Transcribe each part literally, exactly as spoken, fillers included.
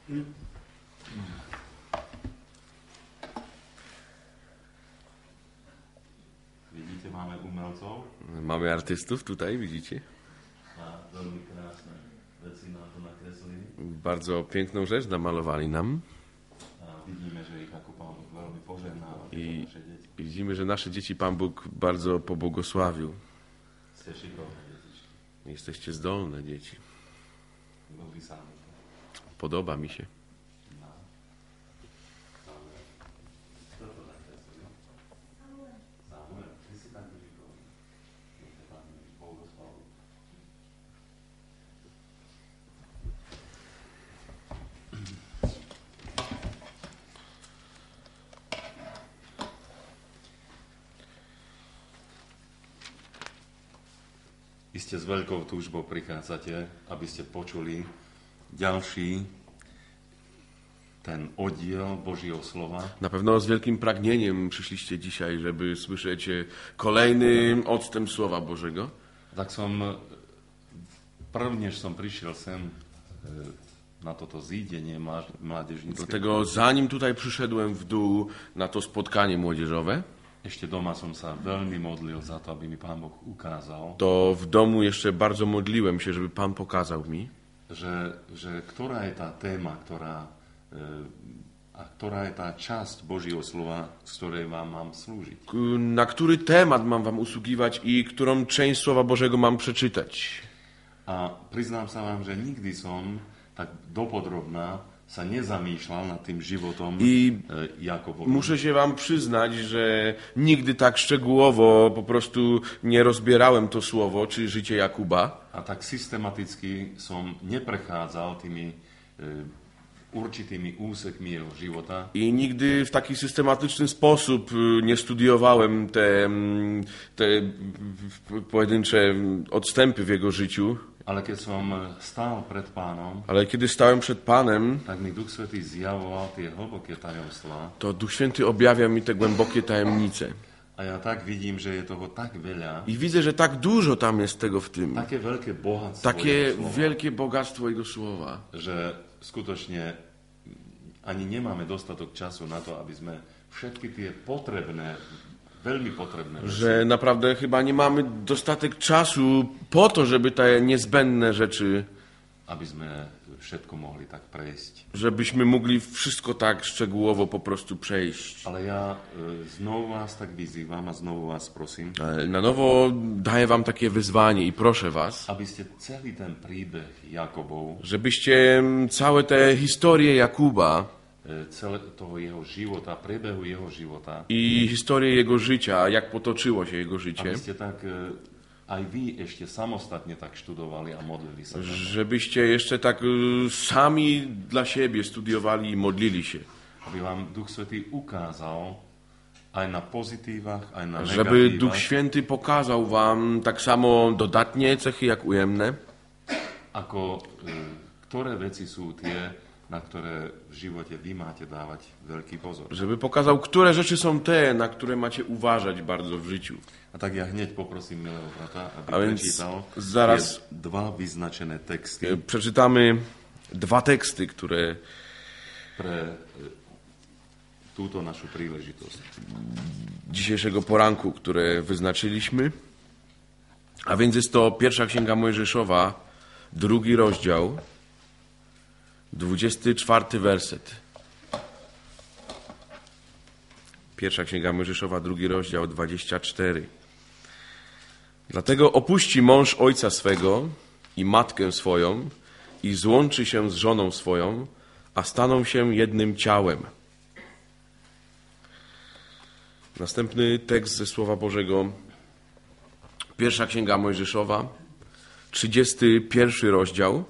Widzicie, mamy umelców. Mamy artystów tutaj, widzicie? A veľmi krásne veci nám to nakreslili. Bardzo piękną rzecz namalowali nam. A vidíme, že ich ako Pán Boh veľmi požehnáva I naše deti. widzimy, że nasze dzieci Pan Bóg bardzo pobłogosławił. Ste šikovné detičky. Jesteście zdolne dzieci. Ľúbi sa mi to. Podoba mi się. No. Ale kto to nakreslil? Samuel, ty si tak šikovný. Nech ťa Pán Boh błogosławi. Iste s veľkou túžbou prichádzate, aby ste počuli ďalší ten oddiel Božieho slova. Na pewno z wielkim pragnieniem przyszliście dzisiaj, żeby słyszeć kolejny odstęp Słowa Bożego. Tak som, prvnež som prišiel sem na toto zídenie mládežnícke, Dlatego zanim tutaj przyszedłem w dół na to spotkanie młodzieżowe, ešte doma som sa veľmi modlil za to, aby mi Pán Boh ukázal, to w domu jeszcze bardzo modliłem się, żeby Pan pokazał mi, že, že ktorá je tá téma, ktorá, a ktorá je tá časť Božieho slova, z ktorej vám mám slúžiť. k- na który temat mam wam usługiwać i którą część Słowa Bożego mam przeczytać. A priznám sa vám, že nikdy som tak dopodrobná sa nezamýšľal nad tým životom I Jakobovým. Muszę się wam przyznać, że nigdy tak szczegółowo po prostu nie rozbierałem to słowo, czy życie Jakuba. A tak systematicky som neprechádzal tými e, určitými úsekmi jeho života. I nigdy w taki systematyczny sposób y, nie studiowałem te, mm, te mm, pojedyncze odstępy w jego życiu. Ale keď som stál pred Pánom, Ale kiedy stałem przed Panem, tak mi Duch Svätý zjavoval tie hlboké tajomstvá. to Duch Święty objawia mi te głębokie tajemnice. A ja tak vidím, že je toho tak veľa, I widzę, że tak dużo tam jest tego w tym. také veľké bohatstvo Takie jeho slova, wielkie bogactwo Jego Słowa. že skutočne ani nemáme dostatok času na to, aby sme všetky tie potrebné, veľmi potrebné veci, Że naprawdę chyba nie mamy dostatek czasu po to, żeby te niezbędne rzeczy, aby sme všetko mohli tak prejsť. żebyśmy mogli wszystko tak szczegółowo po prostu przejść. Ale ja e, znovu vás tak vyzývam a znovu vás prosím, Ale na nowo daję wam takie wyzwanie i proszę was, aby ste celý ten príbeh Jakobov, żebyście całe te historie Jakuba e, celé toho jeho života, priebehu jeho života, i historię jego życia, jak potoczyło się jego życie, aby ste tak e, aj vy ešte samostatne tak študovali a modlili sa. tak. żebyście jeszcze tak y, sami dla siebie studiowali i modlili się. Aby vám Duch Svätý ukázal aj na pozitívach, aj na Żeby Duch negatívach, Święty pokazał wam tak samo dodatnie cechy jak ujemne, ako e, ktoré veci sú tie, na ktoré v živote vy máte dávať veľký pozor. żeby pokazał, które rzeczy są te, na które macie uważać bardzo w życiu. A tak ja hneď poprosím milého brata, aby A więc prečítal zaraz- tie dva vyznačené texty Y, Przeczytamy dwa teksty, które pre e, túto našu príležitosť. dzisiejszego poranku, które wyznaczyliśmy. A więc jest to pierwsza Księga Mojżeszowa, drugi rozdział, dwudziesty czwarty werset. Pierwsza Księga Mojżeszowa, drugi rozdział, dwadzieścia cztery. Dlatego opuści mąż ojca swego i matkę swoją i złączy się z żoną swoją, a staną się jednym ciałem. Następny tekst ze Słowa Bożego. Pierwsza Księga Mojżeszowa, trzydziesty pierwszy rozdział,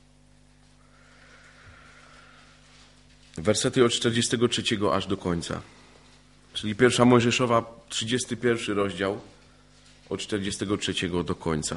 wersety od czterdziestego trzeciego aż do końca. Czyli pierwsza Mojżeszowa, trzydziesty pierwszy rozdział, od czterdziestego trzeciego do końca.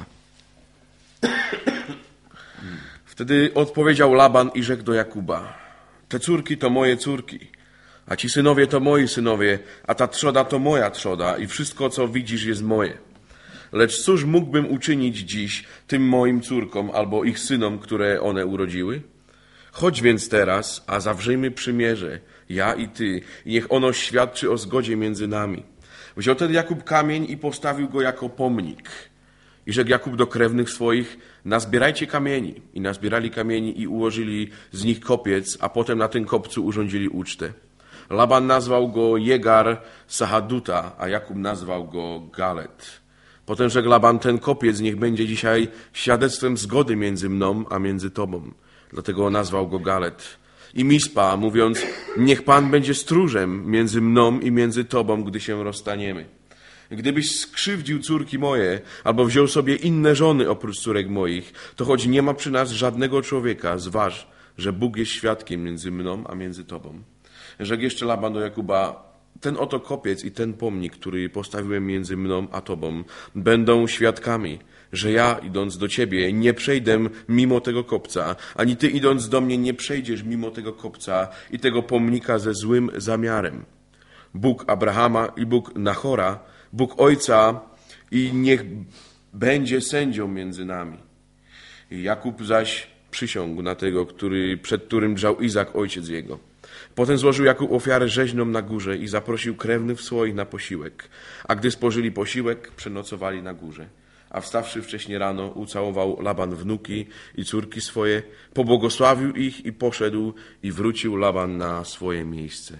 Wtedy odpowiedział Laban i rzekł do Jakuba: te córki to moje córki, a ci synowie to moi synowie, a ta trzoda to moja trzoda i wszystko, co widzisz, jest moje. Lecz cóż mógłbym uczynić dziś tym moim córkom albo ich synom, które one urodziły? Chodź więc teraz, a zawrzyjmy przymierze, ja i ty, i niech ono świadczy o zgodzie między nami. Wziął tedy Jakub kamień i postawił go jako pomnik. I rzekł Jakub do krewnych swoich, nazbierajcie kamieni. I nazbierali kamieni i ułożyli z nich kopiec, a potem na tym kopcu urządzili ucztę. Laban nazwał go Jegar Sahaduta, a Jakub nazwał go Galet. Potem rzekł Laban, ten kopiec niech będzie dzisiaj świadectwem zgody między mną a między tobą. Dlatego nazwał go Galet. I Mispa, mówiąc, niech Pan będzie stróżem między mną i między tobą, gdy się rozstaniemy. Gdybyś skrzywdził córki moje, albo wziął sobie inne żony oprócz córek moich, to choć nie ma przy nas żadnego człowieka, zważ, że Bóg jest świadkiem między mną a między tobą. Rzekł jeszcze Laban do Jakuba, ten oto kopiec i ten pomnik, który postawiłem między mną a tobą, będą świadkami, że ja, idąc do ciebie, nie przejdę mimo tego kopca, ani ty, idąc do mnie, nie przejdziesz mimo tego kopca i tego pomnika ze złym zamiarem. Bóg Abrahama i Bóg Nachora, Bóg Ojca i niech będzie sędzią między nami. I Jakub zaś przysiągł na tego, który, przed którym grzał Izak, ojciec jego. Potem złożył Jakub ofiarę rzeźną na górze i zaprosił krewnych swoich na posiłek. A gdy spożyli posiłek, przenocowali na górze. A wstawszy wcześnie rano, ucałował Laban wnuki i córki swoje, pobłogosławił ich i poszedł i wrócił Laban na swoje miejsce.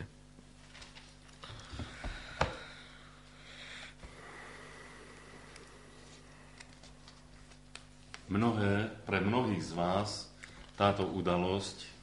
Mnohé, pre mnohých z vás táto udalosť e,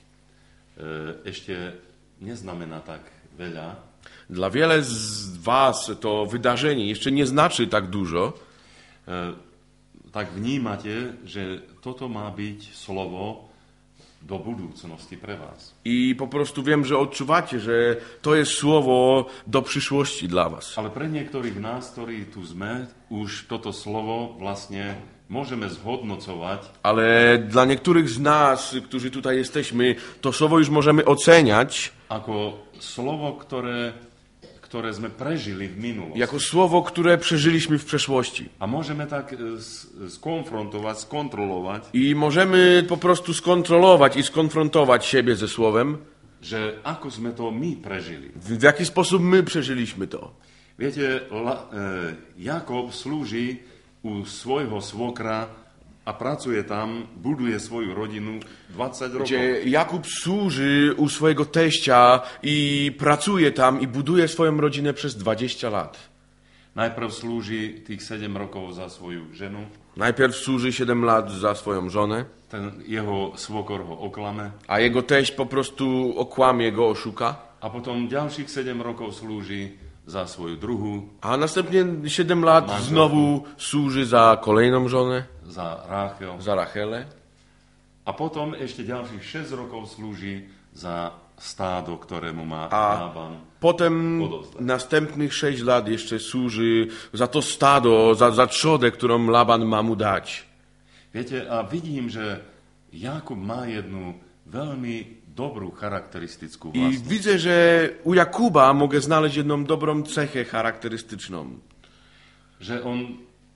ešte neznamená tak veľa. Dla wiele z was to wydarzenie jeszcze nie znaczy tak dużo. E, tak vnímate, že toto má byť slovo do budúcnosti pre vás. I po prostu wiem, że odczuwacie, że to jest słowo do przyszłości dla was. Ale pre niektorých nás, ktorí tu sme, už toto slovo vlastne możemy zhodnocować. Ale dla niektórych z nas, którzy tutaj jesteśmy, to słowo już możemy oceniać Ako slovo, ktoré, ktoré sme prežili v minulosti. jako słowo, które przeżyliśmy w przeszłości. A môžeme tak skonfrontovať, skontrolovať, I możemy po prostu skontrolować i skonfrontować siebie ze słowem, že ako sme to my prežili. w, w jaki sposób my przeżyliśmy to. Viete, La, e, Jakob slúži u svojho svokra a pracuje tam, buduje svoju rodinu dvadsať rokov. Gdzie Jakub służy u swojego teścia i pracuje tam i buduje swoją rodzinę przez dwadzieścia lat. Najprv slúži tých sedem rokov za svoju ženu, Najpierw służy siedem lat za swoją żonę, ten jeho svokor ho oklame, a jego teść po prostu okłamie go, oszuka. a potom ďalších sedem rokov slúži za svoju druhú, A następnie siedem lat Manżelku. znowu służy za kolejną żonę, za Ráchel. za Rachelę. A potom ešte ďalších šesť rokov slúži za stádo, ktorému má A Laban. potem Podozdać. następnych sześć lat jeszcze służy za to stado, za, za trzodę, którą Laban ma mu dać. Viete, a vidím, že Jakub má jednu veľmi dobrú charakteristickú I vlastnosť. widzę, że u Jakuba mogę znaleźć jedną dobrą cechę charakterystyczną, Že on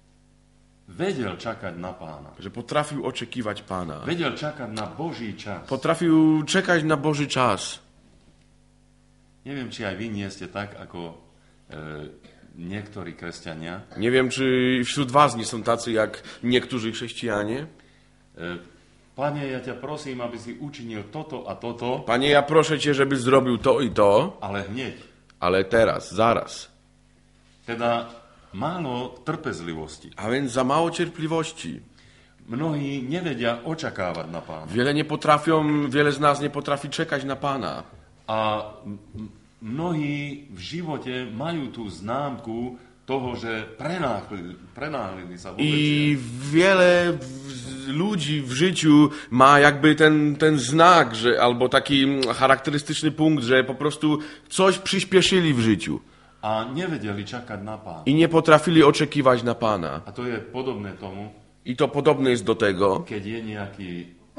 vedel čakať na Pána. że potrafił oczekiwać Pana. Vedel čakať na Boží čas. Potrafił czekać na Boży czas. Neviem, či aj vy nie ste tak, ako e, niektorí kresťania. Nie wiem, czy wśród was nie są tacy jak niektórzy chrześcijanie. E, Pane, ja ťa prosím, aby si učinil toto a toto, Panie, ja proszę Cię, żebyś zrobił to i to, ale hneď. ale teraz, zaraz. Teda málo trpezlivosti. A więc za mało cierpliwości. Mnohí nevedia očakávať na Pána. Wiele nie potrafią, wiele z nas nie potrafi czekać na Pana. A m- m- mnohí v živote majú tú známku toho, że prenáhlili, prenáhlili sa vo veciach. I wiele w- ludzi w życiu ma jakby ten, ten znak, że, albo taki charakterystyczny punkt, że po prostu coś przyspieszyli w życiu A nevedeli čakať na Pána. i nie potrafili oczekiwać na Pana. A to je podobné tomu, I to podobne jest do tego, keď je nejaký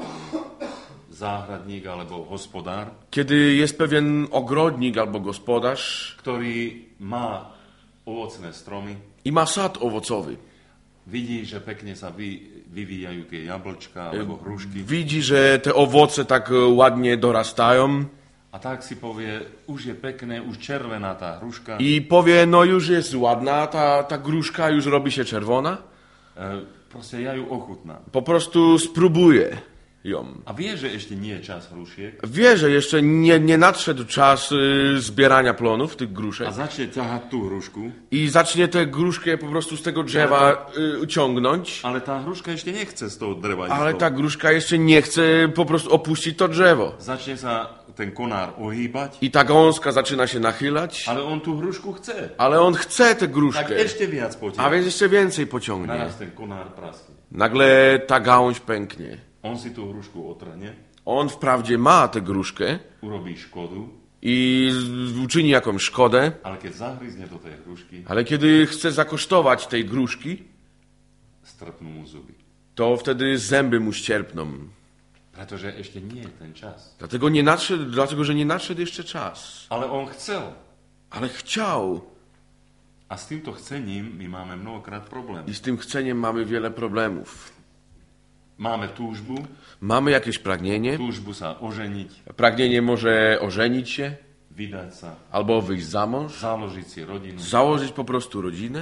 záhradník alebo hospodár, kiedy jest pewien ogrodnik albo gospodarz ktorý má ovocné stromy, i ma sad owocowy. vidí, že pekne sa vy, vyvíjajú tie jablčka alebo hrušky. Widzi, że te owoce tak e, ładnie dorastają A tak si povie, už je pekné, už červená tá hruška. i powie, no już jest ładna ta, ta gruszka, już robi się czerwona. E, proste ja ju ochutnám. Po prostu spróbuje ją. A vie, že ešte nie je čas hrušiek. Wie, że jeszcze nie, nie nadszedł czas y, zbierania plonów, tych A gruszek. začne ťahať tú hrušku. I zacznie tę gruszkę po prostu z tego drzewa y, ciągnąć. Ale tá hruška ešte nechce z toho dreva ísť. Ale dole. ta gruszka jeszcze nie chce po prostu opuścić to drzewo. Začne sa ten konár ohýbať, I ta gąska zaczyna się nachylać. ale on tú hrušku chce. Ale on chce tę Tak gruszkę. ešte viac A potiaľ. więc jeszcze więcej pociągnie. Naraz ten konár praskne. Nagle ta gałąź pęknie. On si tú hrušku otrhne, On wprawdzie ma tę gruszkę urobí škodu, i z- uczyni jakąś szkodę, ale keď zahryzne do tej hrušky, ale kiedy chce zakosztować tej gruszki, strpnú mu zuby. to wtedy zęby mu ścierpną. Pretože ešte nie je ten čas. Dlatego, nie nadszedł, dlatego, że nie nadszedł jeszcze czas. Ale on chcel. Ale chciał. A s týmto chcením my máme mnohokrát problém. I z tym chceniem mamy wiele problemów. Máme túžbu, Mamy jakieś pragnienie. túžbu sa oženiť, Pragnienie może ożenić się, vydať sa, albo wyjść za mąż, založiť si rodinu. założyć po prostu rodzinę,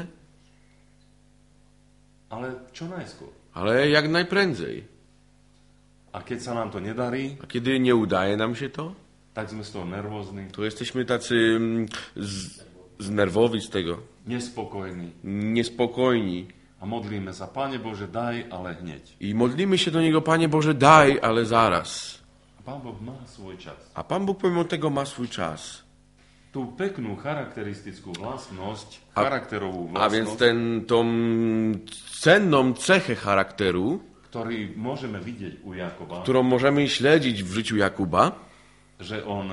Ale čo najskôr. ale jak najprędzej. A keď sa nám to nedarí, A kiedy nie udaje nam się to, tak sme z toho nervózni, to jesteśmy tacy mm, z, znerwowi z tego, nespokojní niespokojni. a modlíme sa, Pane Bože, daj, ale hneď. I modlimy się do Niego, Panie Boże, daj, ale zaraz. A Pán Boh má svoj čas. A Pan Bóg pomimo tego ma swój czas. Tú peknú charakteristickú vlastnosť, A- charakterovú A więc vlastnosť, ten, tą cenną cechę charakteru, ktorý môžeme vidieť u Jakoba, którą możemy śledzić w życiu Jakuba, že on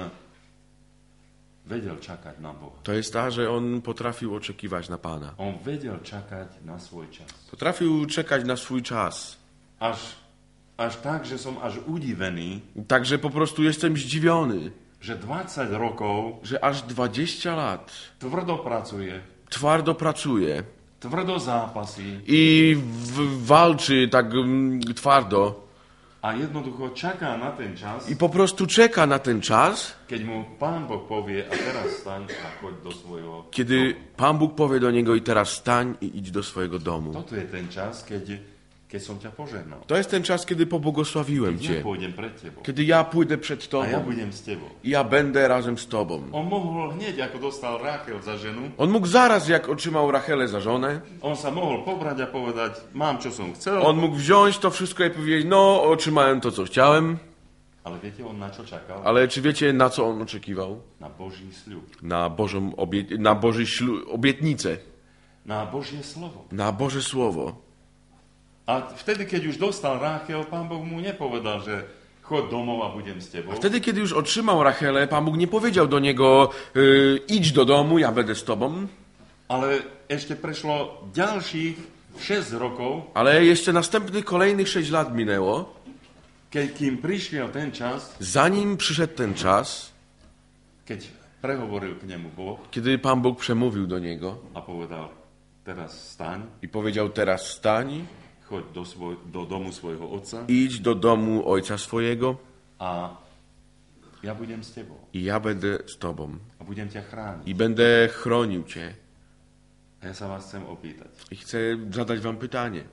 vedel čakať na Boha. to jest ta, że on potrafił oczekiwać na Pana. On vedel čakať na svoj čas. Potrafił czekać na swój czas. Až, až tak, že som až udivený, Także po prostu jestem zdziwiony, že dvadsať rokov że aż dwadzieścia lat tvrdo pracuje, twardo pracuje tvrdo zápasí i w, walczy tak mm, twardo a jednoducho čaká na ten čas, i po prostu czeka na ten czas, keď mu Pán Boh povie, a teraz staň a choď do svojho kiedy Pan Bóg powie do niego i teraz stań i idź do swojego domu. Toto je ten čas, keď, keď som ťa požehnal. To jest ten czas, kiedy pobłogosławiłem Ja Cię, pôjdem pred tebou. kiedy ja pójdę przed A ja Tobą budem s tebou. i ja będę razem z Tobą. On mohol hneď, ako dostal Ráchel za ženu, On mógł zaraz, jak otrzymał Rachelę za żonę, on sa mohol pobrať a povedať, mám, čo som chcel, on mógł wziąć to wszystko i powiedzieć, no, otrzymałem to, co chciałem, ale viete, on na čo čakal? ale czy wiecie, na co on oczekiwał? Na Boží sľub, Na Bożą obie... na Boży ślu... obietnicę, na Božie slovo. na Boże Słowo. A vtedy, keď už dostal Ráchel, Pán Boh mu nepovedal, że chod domov a budem s tebou. Wtedy, kiedy już otrzymał Rachelę, Pan Bóg nie powiedział do niego, y, idź do domu, ja będę z tobą, Ale ešte prešlo ďalších šesť rokov, ale jeszcze następnych kolejnych sześć lat minęło, keď kým prišiel ten čas, zanim przyszedł ten czas, keď prehovoril k nemu Boh kiedy Pan Bóg przemówił do niego a povedal, teraz staň, i powiedział, teraz stań, choď do, svoj, do domu svojho otca idź do domu ojca swojego a ja budem s tebou i ja będę z tobą a budem ťa chrániť. i będę chronił cię. A ja sa vás chcem opýtať, I chcę zadać wam pytanie.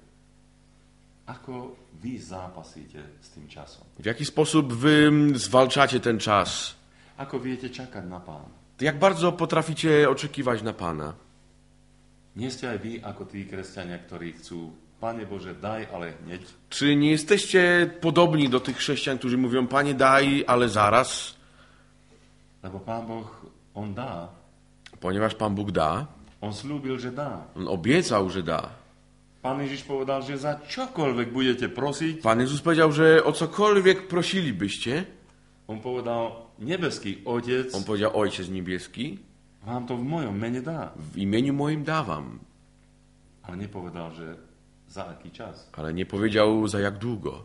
ako vy zápasíte s tým časom? W jaki sposób wy zwalczacie ten czas? Ako viete čakať na Pána? Jak bardzo potraficie oczekiwać na Pana? Nie ste aj vy ako tí kresťania, ktorí chcú, Pane Bože, daj, ale hneď? Czy nie jesteście podobni do tych chrześcijan, którzy mówią, Panie daj, ale zaraz? Lebo Pán Boh, On dá. Ponieważ Pan Bóg da, On slúbil, že dá. On obiecał, że da. Pán Ježiš povedal, že za čokoľvek budete prosiť, Pan Jezus powiedział, że o cokolwiek prosilibyście, On povedal, nebeský Otec On powiedział, Ojciec Niebieski, vám to v mojom mene dá. w imieniu moim dawam. Ale nepovedal, že za aký čas. Ale nie powiedział za jak długo.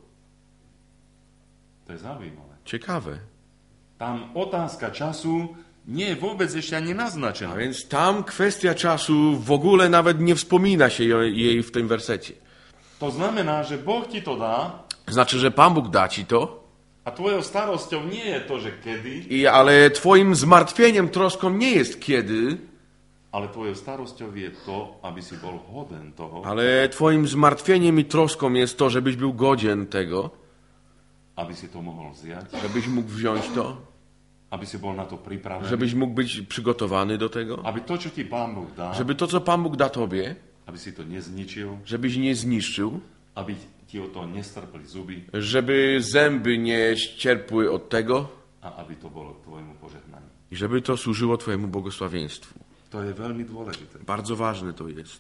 To je zaujímavé. Ciekawe. Tam otázka času nie je vôbec ešte ani A naznačená. więc tam kwestia czasu w ogóle nawet nie wspomina się jo- jej w tym wersecie. To znamená, že Boh ti to dá Znaczy, że Pan Bóg da ci to, a tvojou starosťou nie je to, že kedy, i, ale twoim zmartwieniem, troską nie jest kiedy, ale tvojou starosťou je to, aby si bol hoden toho, ale twoim zmartwieniem i troską jest to, żebyś był godzien tego, aby si to mohol vziať, żebyś mógł wziąć to, aby si bol na to pripravený, żebyś mógł być przygotowany do tego, aby to, čo ti Pán Boh dá, żeby to, co Pan Bóg da tobie, aby si to nezničil, żebyś nie zniszczył, aby ti o to nestrpli zuby żeby zęby nie ścierpły od tego a aby to bolo k tvojmu požehnaniu. i żeby to służyło twojemu błogosławieństwu. To je veľmi dôležité. Bardzo ważne to jest.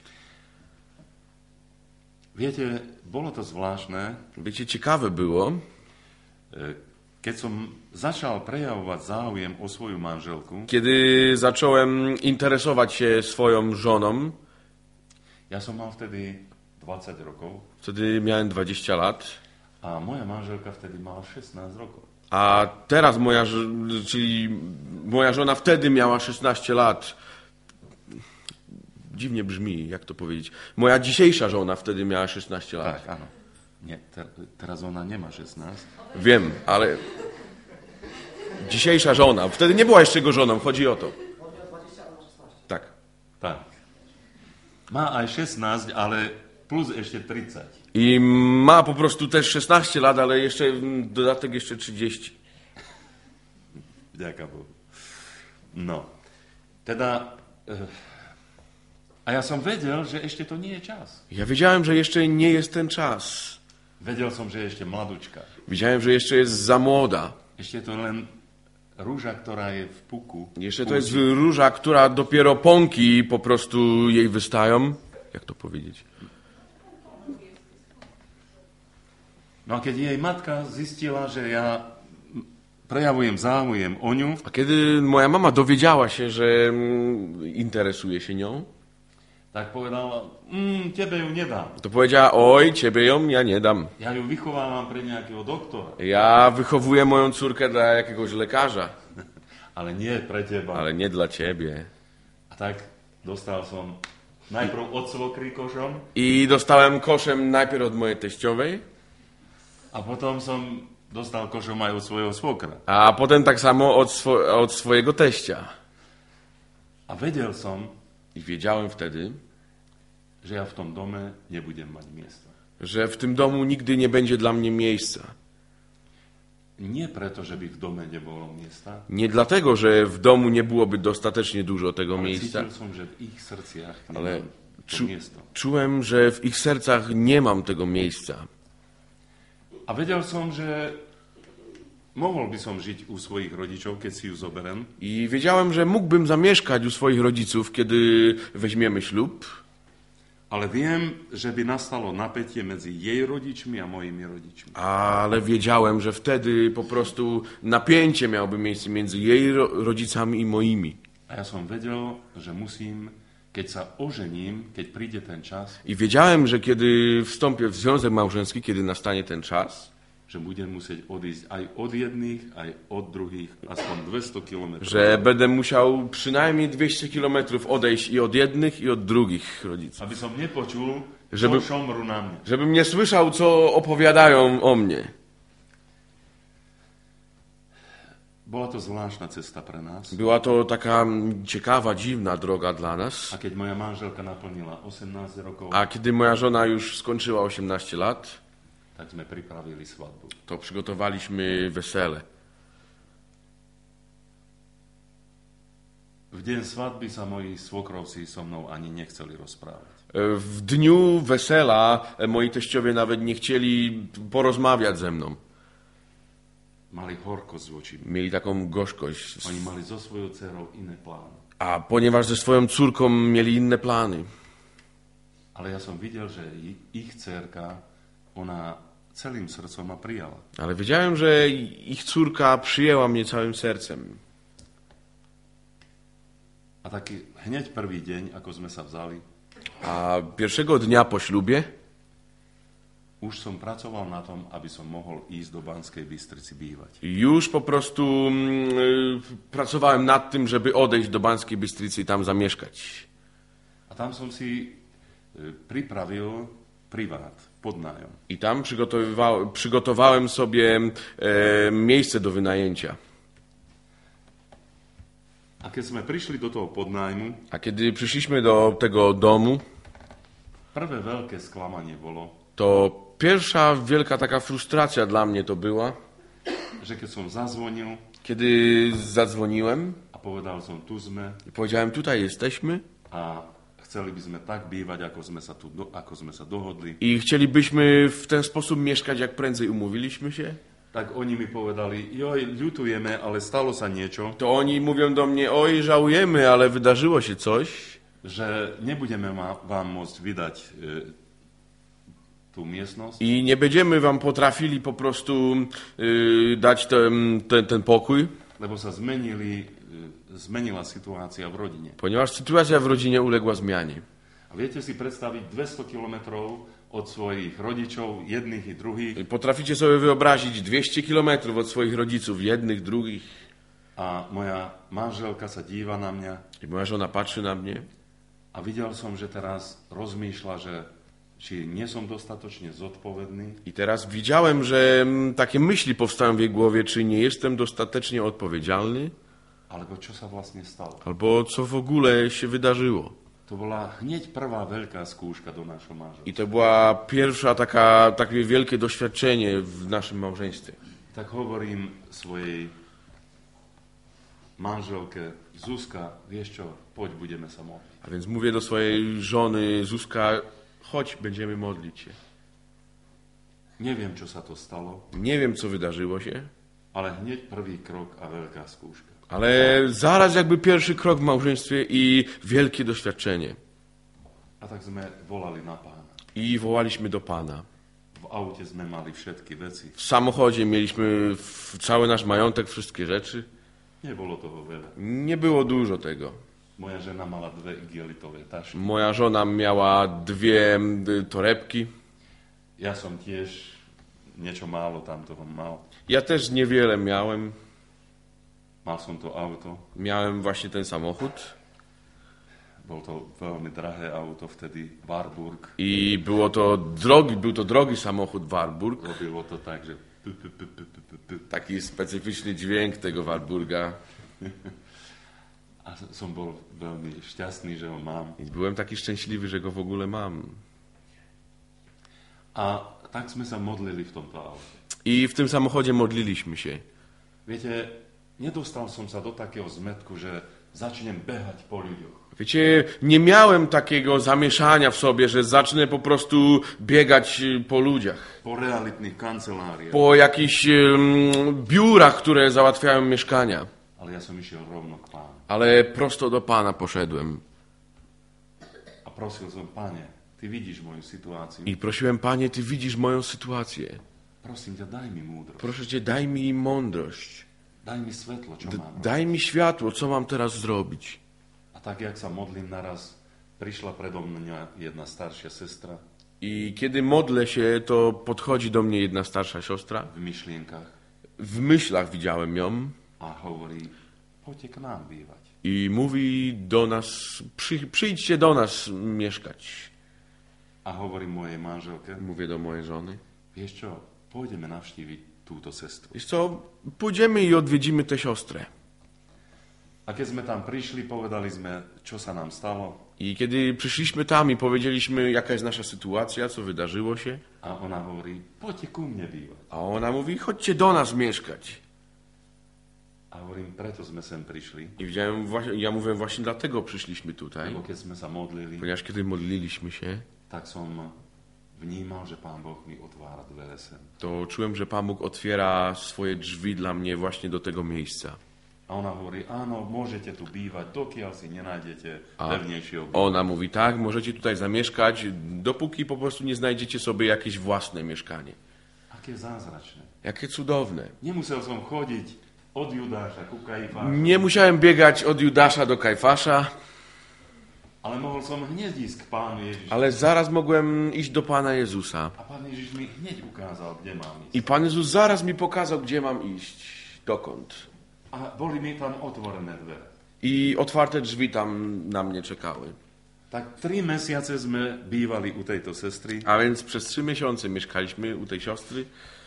Viete, bolo to zvláštne, Wiecie, ciekawe było, keď som začal prejavovať záujem o svoju manželku, kiedy zacząłem interesować się swoją żoną. ja som mal vtedy dvadsať rokov Wtedy miałem dwadzieścia lat, a moja manželka vtedy mala šestnásť rokov. a teraz moja, ż- czyli moja żona wtedy miała szesnaście lat. Dziwnie brzmi, jak to powiedzieć. Moja dzisiejsza żona wtedy miała szesnaście lat. Tak, áno. Nie, te, teraz ona nemá šestnásť. Wiem, ale dzisiejsza żona, wtedy nie była jeszcze jego żoną, chodzi o to. Tak. Tak. Má aj šestnásť, ale plus ešte tridsať. I ma po prostu też szesnaście lat, ale jeszcze mm, dodatek jeszcze trzydzieści. Vďaka Bohu. No. Teda... Eh, a ja som vedel, že ešte to nie je čas. Ja wiedziałem, że jeszcze nie jest ten czas. Vedel som, že je ešte mladúčka. Wiedziałem, że jeszcze jest za młoda. Ešte to len rúža, ktorá je v puku. Jeszcze to jest róża, która dopiero pąki po prostu jej wystają. Jak to powiedzieć? No a keď jej matka zistila, že ja prejavujem záujem o ňu, A kiedy moja mama dowiedziała się, że mm, interesuje się nią, tak povedala, mm, tebe ju nedám. to powiedziała, oj, ciebie ją ja nie dam. Ja ju vychovávam pre nejakého doktora, Ja wychowuję moją córkę dla jakiegoś lekarza, ale nie pre teba. ale nie dla ciebie. A tak dostal som najprv od svokry košom I dostałem koszem najpierw od mojej teściowej, a potom som dostal košom aj od svojho svokra. a potem tak samo od, swo- od swojego teścia. A vedel som, I wiedziałem wtedy, že ja v tom dome nebudem mať miesta. że w tym domu nigdy nie będzie dla mnie miejsca. Nie preto, že by v dome nebolo miesta, Nie dlatego, że w domu nie byłoby dostatecznie dużo tego ale miejsca, cítil som, že v ich srdciach ale nemám to czu- miesto. czułem, że w ich sercach nie mam tego miejsca. A vedel som, že mohol by som žiť u svojich rodičov, keď si ju zoberem, I wiedziałem, że mógłbym zamieszkać u swoich rodziców, kiedy weźmiemy ślub, ale viem, že by nastalo napätie medzi jej rodičmi a mojimi rodičmi. ale wiedziałem, że wtedy po prostu napięcie miałoby miejsce między jej ro- rodzicami i moimi. A ja som vedel, že musím, keď sa ožením, keď príde ten čas, I wiedziałem, że kiedy wstąpię w związek małżeński, kiedy nastanie ten czas, že budem musieť odísť aj od jedných, aj od druhých, aspoň dvesto kilometrov. że będę musiał przynajmniej dwieście kilometrów odejść i od jednych, i od drugich rodziców. Aby som nepočul, Żeby- čo šomru na mne. Żebym nie słyszał, co opowiadają o mnie. Bola to zvláštna cesta pre nás. Była to taka ciekawa, dziwna droga dla nas. A keď moja manželka naplnila osemnásť rokov, A kiedy moja żona już skończyła osiemnaście lat, tak sme pripravili svadbu. to przygotowaliśmy wesele. V deň svadby sa moji svokrovci so mnou ani nechceli rozprávať. W dniu wesela moi teściowie nawet nie chcieli porozmawiać ze mną. Mali horkosť voči mne. Mieli taką gorzkość. Oni mali so svojou dcerou iné plány. A ponieważ ze swoją córką mieli inne plany. Ale ja som videl, že i- ich dcerka, ona celým srdcom ma prijala. Ale wiedziałem, że ich córka przyjęła mnie całym sercem. A taký hneď prvý deň, ako sme sa vzali, A pierwszego dnia po ślubie už som pracoval na tom, aby som mohol ísť do Banskej Bystrici bývať. już po prostu mm, y, pracowałem nad tym, żeby odejść do Banskiej Bystricy i tam zamieszkać. A tam som si e, pripravil privát, podnájom. I tam przygotowywa- przygotowałem sobie e, miejsce do wynajęcia. A keď sme prišli do toho podnájmu, A kiedy przyszliśmy do tego domu, prvé veľké sklamanie bolo, to pierwsza wielka taka frustracja dla mnie to była, že keď som zazvonil kiedy zadzwoniłem a povedal som, tu sme i powiedziałem, tutaj jesteśmy a chceli by sme tak bývať, ako sme sa, tu, do- ako sme sa dohodli, i chcielibyśmy w ten sposób mieszkać, jak prędzej umówiliśmy się, tak oni mi povedali, joj, ľutujeme, ale stalo sa niečo, to oni mówią do mnie, oj, żałujemy, ale wydarzyło się coś, že nebudeme ma, vám môcť vydať e, tú miestnosť, i nie będziemy wam potrafili po prostu y, dać ten, ten, ten pokój, lebo sa zmenili, e, zmenila situácia v rodine. ponieważ sytuacja w rodzinie uległa zmianie. A viete si predstaviť dvesto kilometrov od svojich rodičov, jedných i druhých, Potraficie sobie wyobrazić dwieście kilometrów od swoich rodziców, jednych, drugich, a moja manželka sa díva na mňa i moja żona patrzy na mnie a videl som, že teraz rozmýšľa, že či nie som dostatočne zodpovedný, i teraz widziałem, że mm, takie myśli powstają w jej głowie, czy nie jestem dostatecznie odpowiedzialny, alebo čo sa vlastne stalo. albo co w ogóle się wydarzyło. To bola hneď prvá veľká skúška do nášho manželstva. I to była pierwsza taka, takie wielkie doświadczenie w naszym małżeństwie. Tak hovorím svojej manželke, Zuzka, vieš čo, poď, budeme sa modliť. A więc mówię do swojej żony, Zuzka, chodź, będziemy modlić się. Neviem, čo sa to stalo, Nie wiem, co wydarzyło się, ale hneď prvý krok a veľká skúška. ale zaraz jakby pierwszy krok w małżeństwie i wielkie doświadczenie. A tak sme volali na Pána. I wołaliśmy do Pana. V aute sme mali všetky veci. W samochodzie mieliśmy w- cały nasz majątek, wszystkie rzeczy. Nebolo toho veľa. Nie było dużo tego. Moja žena mala dve igelitové tašky. Moja żona miała dwie y, torebki. Ja som tiež niečo málo tam toho mal. Ja też niewiele miałem. Mal som to auto. Miałem właśnie ten samochód. Bol to veľmi drahé auto, vtedy Warburg. I było to drogi, był to drogi samochód Warburg. Robilo to tak, že p, p, p, p, p, p, p. Taki specyficzny dźwięk tego Warburga. A som bol veľmi šťastný, že ho mám. I byłem taki szczęśliwy, że go w ogóle mam. A tak sme sa modlili v tomto aute. I w tym samochodzie modliliśmy się. Viete, nedostal som sa do takého zmetku, že začnem behať po ľuďoch. Wiecie, nie miałem takiego zamieszania w sobie, że zacznę po prostu biegać y, po ludziach. Po realitných kanceláriách. Po jakichś ym, biurach, które załatwiają mieszkania. Ale ja som išiel rovno k Pánu. Ale prosto do Pana poszedłem. A prosil som, Pane, Ty vidíš moju situáciu. I prosiłem, Panie, Ty widzisz moją sytuację. Prosím ťa, daj mi múdrosť. Proszę Cię, daj mi mądrość. Daj mi svetlo, čo D- mám. daj mi światło, co mam teraz zrobić. A tak, jak sa modlím naraz, prišla predo mňa jedna staršia sestra I kiedy modlę się, to podchodzi do mnie jedna starsza siostra. v myšlienkach W myślach widziałem ją a hovorí, poďte k nám bývať. i mówi do nas, przy, przyjdźcie do nas mieszkać. A hovorím mojej manželke, Mówię do mojej żony. vieš čo, pôjdeme navštíviť túto sestru. Wiesz co, pójdziemy i odwiedzimy tę siostrę. A keď sme tam prišli, povedali sme, čo sa nám stalo. I kiedy przyszliśmy tam i powiedzieliśmy, jaka jest nasza sytuacja, co wydarzyło się, A ona hovorí, poďte ku mne bývať. a ona mówi, chodźcie do nas mieszkać. A hovorím, preto sme sem prišli. I widziałem, właśnie- ja mówię, właśnie dlatego przyszliśmy tutaj, Lebo keď sme sa modlili, ponieważ kiedy modliliśmy się, tak som vnímal, že Pán Boh mi otvára dvere sem. to czułem, że Pan Bóg otwiera swoje drzwi dla mnie właśnie do tego miejsca. A ona hovorí, áno, môžete tu bývať, dokiaľ si nenájdete A levnejšieho bývania. ona mówi, tak, możecie tutaj zamieszkać, dopóki po prostu nie znajdziecie sobie jakieś własne mieszkanie. Aké zázračné. Jakie cudowne. Nemusel som chodiť od Judáša ku Kajfášu, Nie musiałem biegać od Judasza do Kajfasza, ale mohol som hneď ísť k Pánu Ježišu. ale zaraz mogłem iść do Pana Jezusa. A Pán Ježiš mi hneď ukázal, kde mám ísť. I Pan Jezus zaraz mi pokazał, gdzie mam iść, dokąd. A boli mi tam otvorené dvere. I otwarte drzwi tam na mnie czekały. Tak tri mesiace sme bývali u tejto sestry A więc przez trzy miesiące mieszkaliśmy u tej siostry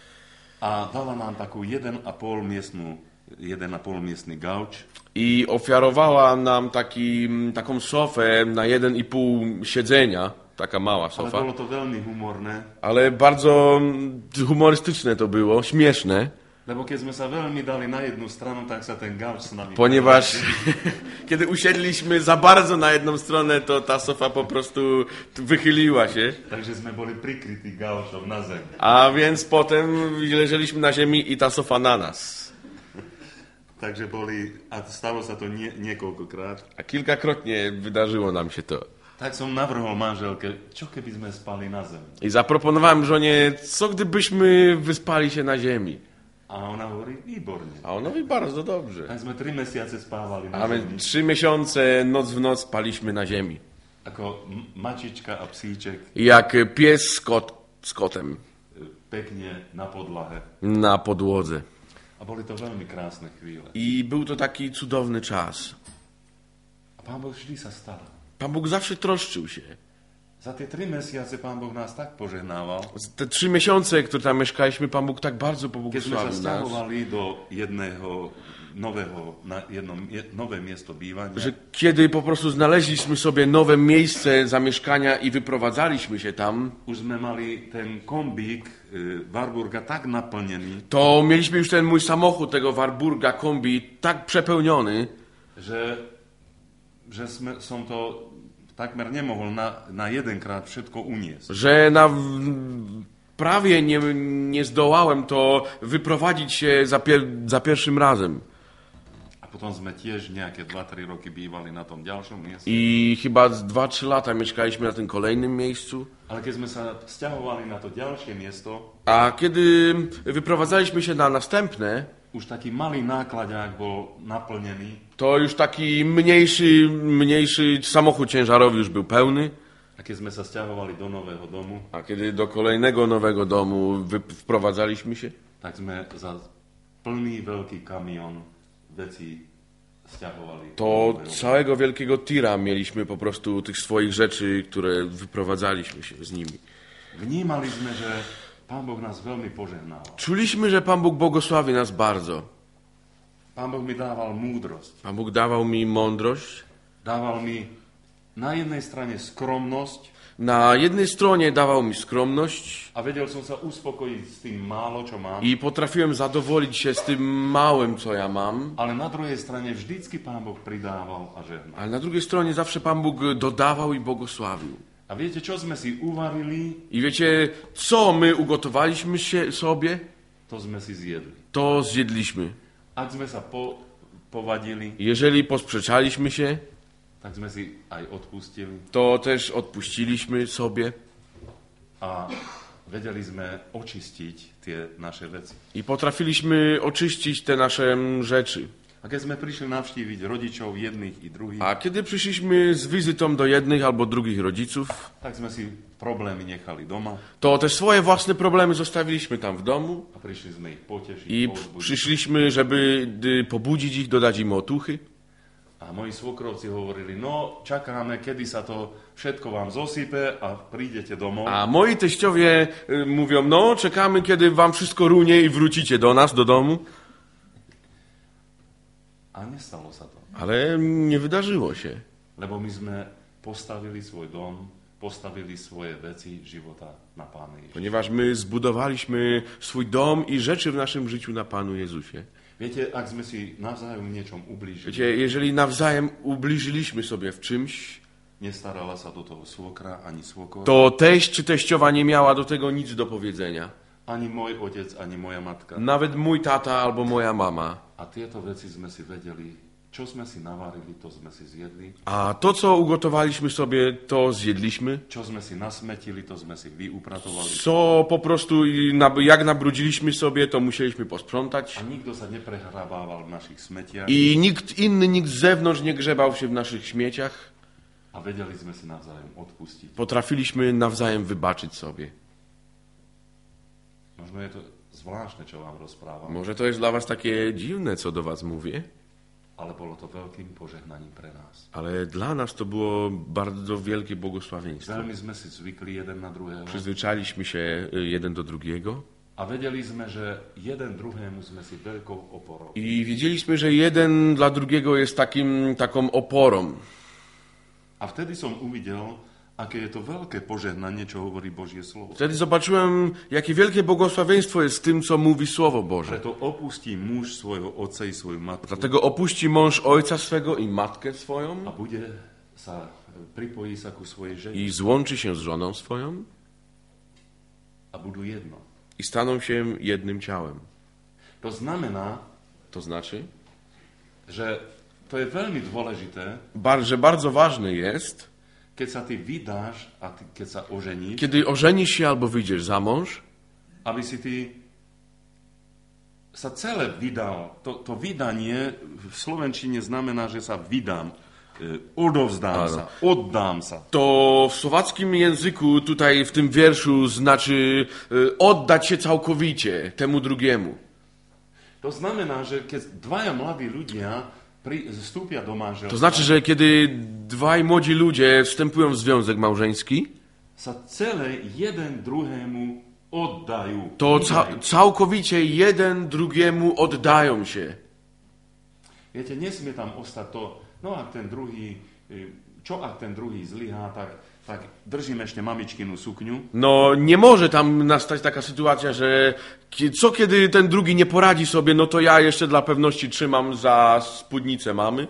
a dala nám takú jeden a pol miestnú, jeden a pol miestny gauč. i ofiarowała nam taki, taką sofę na jeden i pół siedzenia, taka mała Ale sofa, bolo to veľmi humorné, ale bardzo humorystyczne to było, śmieszne, lebo keď sme sa veľmi dali na jednu stranu, tak sa ten gauč s nami... ponieważ kiedy usiedliśmy za bardzo na jedną stronę, to ta sofa po prostu wychyliła się, Takže sme boli prikrytí gaučom na zem. a więc potem leżeliśmy na ziemi i ta sofa na nas. Takže boli, a stalo sa to nie, niekoľkokrát. A kilkakrotnie wydarzyło nam się to. Tak som navrhol manželke, čo keby sme spali na zemi? I zaproponowałem żonie, co gdybyśmy wyspali się na ziemi. A ona hovorí, výborne. A on mówi, bardzo dobrze. Tak sme tri mesiace spávali na A my zemi. trzy miesiące, noc w noc spaliśmy na ziemi. Ako m- mačička a psíček Jak pies z, kot, z kotem e, pekne na podlahe. na podłodze. A boli to veľmi krásne chvíle. I był to taki cudowny czas. A Pán Boh vždy sa staral. Pan Bóg zawsze troszczył się. Za tie tri mesiace Pán Boh nás tak požehnával, Te trzy miesiące, które tam mieszkaliśmy, Pan Bóg tak bardzo keď sme sa pobłogosławił nas, stiahovali do jedného nového, na jedno je, nové miesto bývania, że kiedy po prostu znaleźliśmy sobie nowe miejsce zamieszkania i wyprowadzaliśmy się tam, už sme mali ten kombík e, Warburga tak naplnený, to mieliśmy już ten mój samochód, tego Warburga kombi, tak przepełniony, že, že sme, som to takmer nemohol na, na jedenkrát všetko uniesť. że na prawie nie, nie zdołałem to wyprowadzić się za, pier, za pierwszym razem. A potom sme tiež nejaké dva tri roky bývali na tom ďalšom mieste. I chyba z dwa trzy lata mieszkaliśmy na tym kolejnym miejscu. Ale keď sme sa sťahovali na to ďalšie miesto, A kiedy wyprowadzaliśmy się na następne, už taký malý nákladák bol naplnený. to już taki mniejszy, mniejszy samochód ciężarowy już był pełny. A keď sme sa sťahovali do nového domu, A kiedy do kolejnego nowego domu wy, wprowadzaliśmy się, tak sme za plný veľký kamión veci sťahovali. do to nového domu. całego wielkiego tira mieliśmy po prostu tych swoich rzeczy, które wyprowadzaliśmy się z nimi. Vnímali sme, že Pán Boh nás veľmi požehnával. Czuliśmy, że Pan Bóg błogosławi nas bardzo. Pán Boh mi dával múdrosť. Pan Bóg dawał mi mądrość. Dával mi na jednej strane skromnosť Na jednej stronie dawał mi skromność a vedel som sa uspokojiť s tým málo, čo mám. i potrafiłem zadowolić się z tym małym, co ja mam. Ale na druhej strane vždycky Pán Boh pridával a žehnal. Ale na drugiej stronie zawsze Pan Bóg dodawał i błogosławił. A viete, čo sme si uvarili, I wiecie, co my ugotowaliśmy się sobie, to sme si zjedli. to zjedliśmy. Ak sme sa po, povadili, Jeżeli posprzeczaliśmy się, tak sme si aj odpustili to też odpuściliśmy sobie a vedeli sme očistiť tie naše veci. i potrafiliśmy oczyścić te nasze rzeczy. A keď sme prišli navštíviť rodičov jedných i druhých, A kiedy przyszliśmy z wizytą do jednych albo drugich rodziców, tak sme si problémy nechali doma to te swoje własne problemy zostawiliśmy tam w domu a prišli sme ich potešiť, i povzbudiť. przyszliśmy, żeby y, pobudzić ich, dodać im otuchy. A moji svokrovci hovorili, no čakáme, kedy sa to všetko vám zosype a prídete domov. A moi teściowie y, mówią, no czekamy, kiedy wam wszystko runie i wrócicie do nas, do domu. A nestalo sa to. Ale nie wydarzyło się. Lebo my sme postavili svoj dom, postavili svoje veci života na Pána Ježiša. Ponieważ my zbudowaliśmy swój dom i rzeczy w naszym życiu na Panu Jezusie. Viete, ak sme si navzájom niečom ublížili, Wiecie, jeżeli nawzajem ubliżyliśmy sobie w czymś, nestarala sa do toho svokra ani svokor, to teść czy teściowa nie miała do tego nic do powiedzenia. ani môj otec, ani moja matka. Nawet mój tata albo moja mama. A tieto veci sme si vedeli, čo sme si navarili, to sme si zjedli, A to, co ugotowaliśmy sobie, to zjedliśmy. čo sme si nasmetili, to sme si vyupratovali. Co po prostu, i na- jak nabrudziliśmy sobie, to musieliśmy posprzątać. A nikto sa neprehrabával v našich smetiach I nikt inny, nikt z zewnątrz nie grzebał się w naszych śmieciach. a vedeli sme si navzájom odpustiť. Potrafiliśmy nawzajem wybaczyć sobie. Možno je to zvláštne, čo vám rozprávam, Może to jest dla was takie dziwne, co do was mówię, ale bolo to veľkým požehnaním pre nás. Ale dla nas to było bardzo wielkie błogosławieństwo. Veľmi sme si zvykli jeden na druhého Przyzwyczaliśmy się y, jeden do drugiego a vedeli sme, že jeden druhému sme si veľkou oporou. i wiedzieliśmy, że jeden dla drugiego jest takim, taką oporą. A vtedy som uvidel, aké je to veľké požehnanie, čo hovorí Božie slovo. Wtedy zobaczyłem, jakie wielkie błogosławieństwo jest w tym, co mówi Słowo Boże. Preto opustí muž svojho otca i svoju matku Dlatego opuści mąż ojca swego i matkę swoją a bude sa, pripojí sa ku svojej žene i złączy się z żoną swoją a budú jedno. i staną się jednym ciałem. To znamená, To znaczy, že to je veľmi dôležité, bar- że bardzo ważne jest, keď sa ty vydáš a ty, keď sa oženíš, kiedy ożenisz się albo wyjdziesz za mąż, aby si ty sa celé vydal. To, to vydanie v slovenčine znamená, že sa vydám, e, odovzdám Áno. sa, oddám sa. to w słowackim języku tutaj w tym wierszu znaczy y, oddać się całkowicie temu drugiemu. To znamená, že keď dvaja mladí ľudia pri, vstúpia do manželstva, To znaczy, że kiedy dwaj młodzi ludzie wstępują w związek małżeński, sa celé jeden druhému oddajú. to Vydajú. ca- całkowicie jeden drugiemu oddają się. Viete, nesmie tam ostať to, no ak ten druhý, e, čo ak ten druhý zlyhá, tak, tak držím ešte mamičkinu sukňu. No nie może tam nastać taka sytuacja, że kie- co kiedy ten drugi nie poradzi sobie, no to ja jeszcze dla pewności trzymam za spódnicę mamy.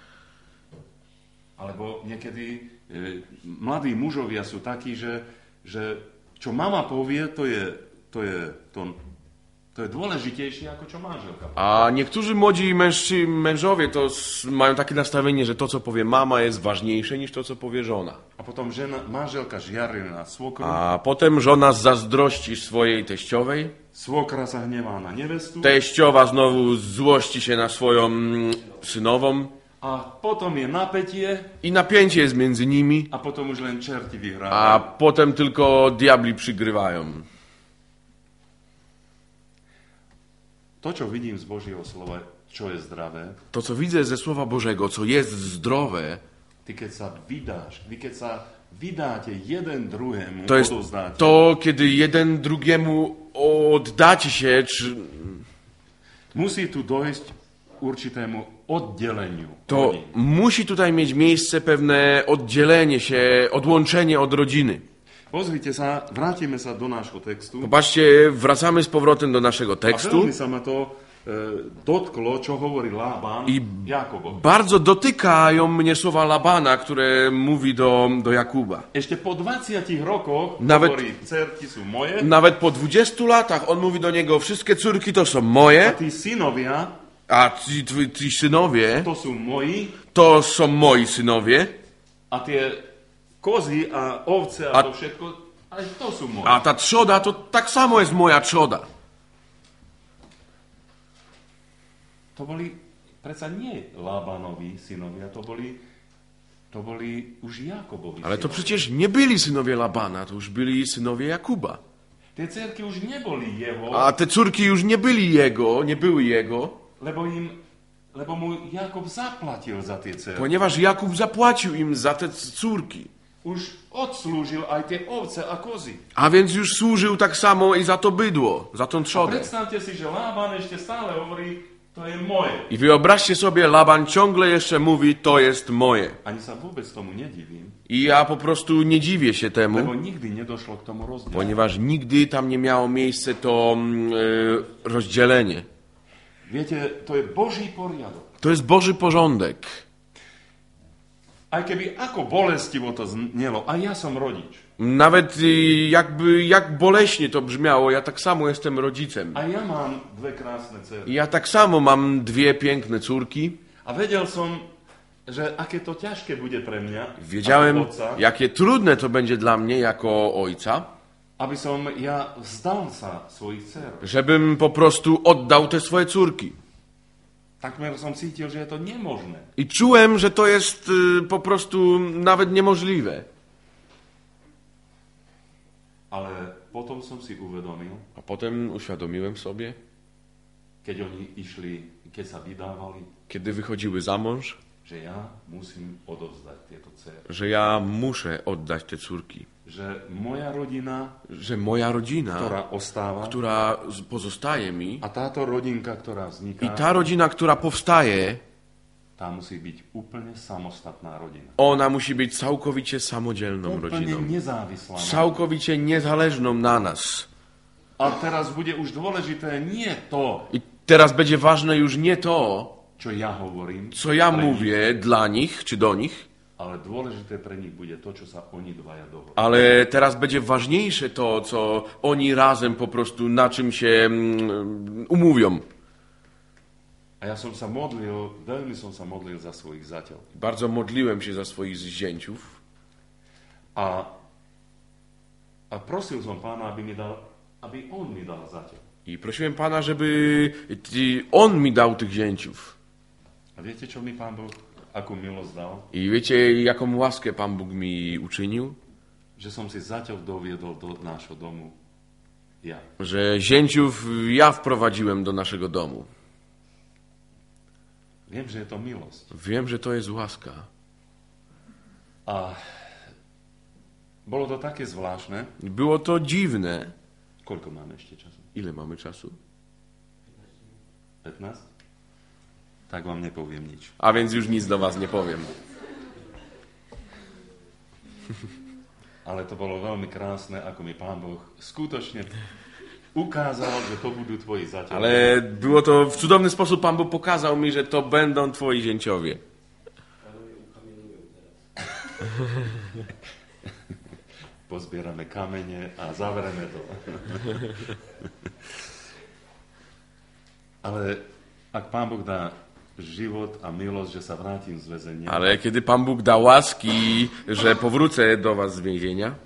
Alebo niekedy e, mladí mužovia sú takí, že, že čo mama povie, to je, to je, to, to je dôležitejšie ako čo manželka povie. A niektórzy młodzi mężczy, mężowie to s- mają takie nastawienie, że to co powie mama jest ważniejsze niż to co powie żona. A potom žena, manželka žiari na svokru, A potem żona z zazdrości swojej teściowej, svokra sa hnevá na nevestu teściowa znowu złości się na swoją mm, synową a potom je napätie i napięcie jest między nimi, a potom už len čerti a vyhrávajú. potem tylko diabli przygrywają. To, čo vidím z Božieho slova, čo je zdravé, To, co widzę ze Słowa Bożego, co jest zdrowe, ty keď sa vydáš, vy keď sa vydáte jeden druhému, to jest odovzdáte, to, kiedy jeden drugiemu oddacie się, czy musí tu dojsť určitému oddeleniu. to rodín. musi tutaj mieć miejsce pewne oddzielenie się, odłączenie od rodziny. Pozrite sa, vrátime sa do nášho textu. Popatrzcie, wracamy z powrotem do naszego A tekstu. veľmi sa ma to e, dotklo, čo hovorí Lában I Jakobovi. bardzo dotykają mnie słowa Labana, które mówi do, do Jakuba. Ešte po dvadsiatich rokoch Nawet- hovorí, dcerky sú moje, Nawet po dwudziestu latach on mówi do niego, wszystkie córki to są a moje, tí synovia, a ci, twi- ci synowie to sú moji, to są moi synowie, a tie kozy a ovce a, A- to všetko, aj to sú moje. a ta trzoda to tak samo jest moja trzoda. To boli predsa nie Lábanovi synovia, to boli, to boli už Jakobovi Ale to synovia. przecież nie byli synowie Labana, to już byli synowie Jakuba. Tie cerky už neboli jeho, A te córki już nie byli jego, nie były jego, lebo im lebo mu Jakob zaplatil za tie cerky. ponieważ Jakub zapłacił im za te c- córki. Už odslúžil aj tie ovce a kozy. A więc już służył tak samo i za to bydło, za tą trzodę. Predstavte si, že Lában ešte stále hovorí, to je moje. I wyobraźcie sobie, Laban ciągle jeszcze mówi, to jest moje. Ani sa vôbec tomu nedivím, I ja po prostu nie dziwię się lebo temu, nikdy nedošlo k tomu rozdielu. ponieważ nigdy tam nie miało miejsce to mm, e, rozdzielenie. Viete, to je Boží poriadok. To jest Boży porządek. Aj keby ako bolestivo to znelo, a ja som rodič. Nawet y, jakby, jak boleśnie to brzmiało, ja tak samo jestem rodzicem. A ja mám dve krásne dcery. I ja tak samo mam dwie piękne córki. A vedel som, že aké to ťažké bude pre mňa, Wiedziałem, ako otca, jakie trudne to będzie dla mnie jako ojca, aby som ja vzdal sa svojich dcer. żebym po prostu oddał te swoje córki. Takmer som cítil, že je to nemožné. I czułem, że to jest y, po prostu nawet niemożliwe. Ale potom som si uvedomil, A potem uświadomiłem sobie, keď oni išli, keď sa vydávali, kiedy wychodziły za mąż, že ja musím odovzdať tieto dcery. że ja muszę oddać te córki. Že moja rodina, Że moja rodzina, ktorá ostáva, która z- pozostaje mi, a táto rodinka, ktorá i vzniká, ta rodzina, która powstaje, tá musí byť úplne samostatná rodina. ona musi być całkowicie samodzielną Úplne rodziną. nezávislá. Całkowicie niezależną na nas. A teraz bude už dôležité nie to, I teraz będzie ważne już nie to, čo ja hovorím, co ja pre nich, mówię dla nich czy do nich, ale dôležité pre nich bude to, čo sa oni dvaja dohodli. ale teraz będzie ważniejsze to, co oni razem po prostu na czym się mm, umówią. A ja som sa modlil, veľmi som sa modlil za svojich zateľ. Bardzo modliłem się za swoich zięciów A, a prosil som pána, aby, mi dal, aby on mi dal zateľ. i prosiłem Pana, żeby ty- On mi dał tych zięciów. A viete, čo mi pán Boh, akú milosť dal? I wiecie, jaką łaskę Pan Bóg mi uczynił? Že som si zateľ doviedol do nášho domu ja. Że zięciów ja wprowadziłem do naszego domu. Viem, že je to milosť. Wiem, że to jest łaska. A bolo to také zvláštne. Było to dziwne. Koľko máme ešte času? Ile mamy czasu? pätnásť? Tak vám nepoviem nič. A więc już nic do was nie powiem. Ale to bolo veľmi krásne, ako mi Pán Boh skutočne ukázal, že to budú tvoji zateľi. Ale było to w cudowny sposób Pan Bóg pokazał mi, że to będą twoi zięciowie. Pozbierame kamene a zavreme to. Ale ak Pán Boh dá život a milosť, že sa vrátim z väzenia, Ale kiedy Pan Bóg da łaski, że powrócę do was z więzienia,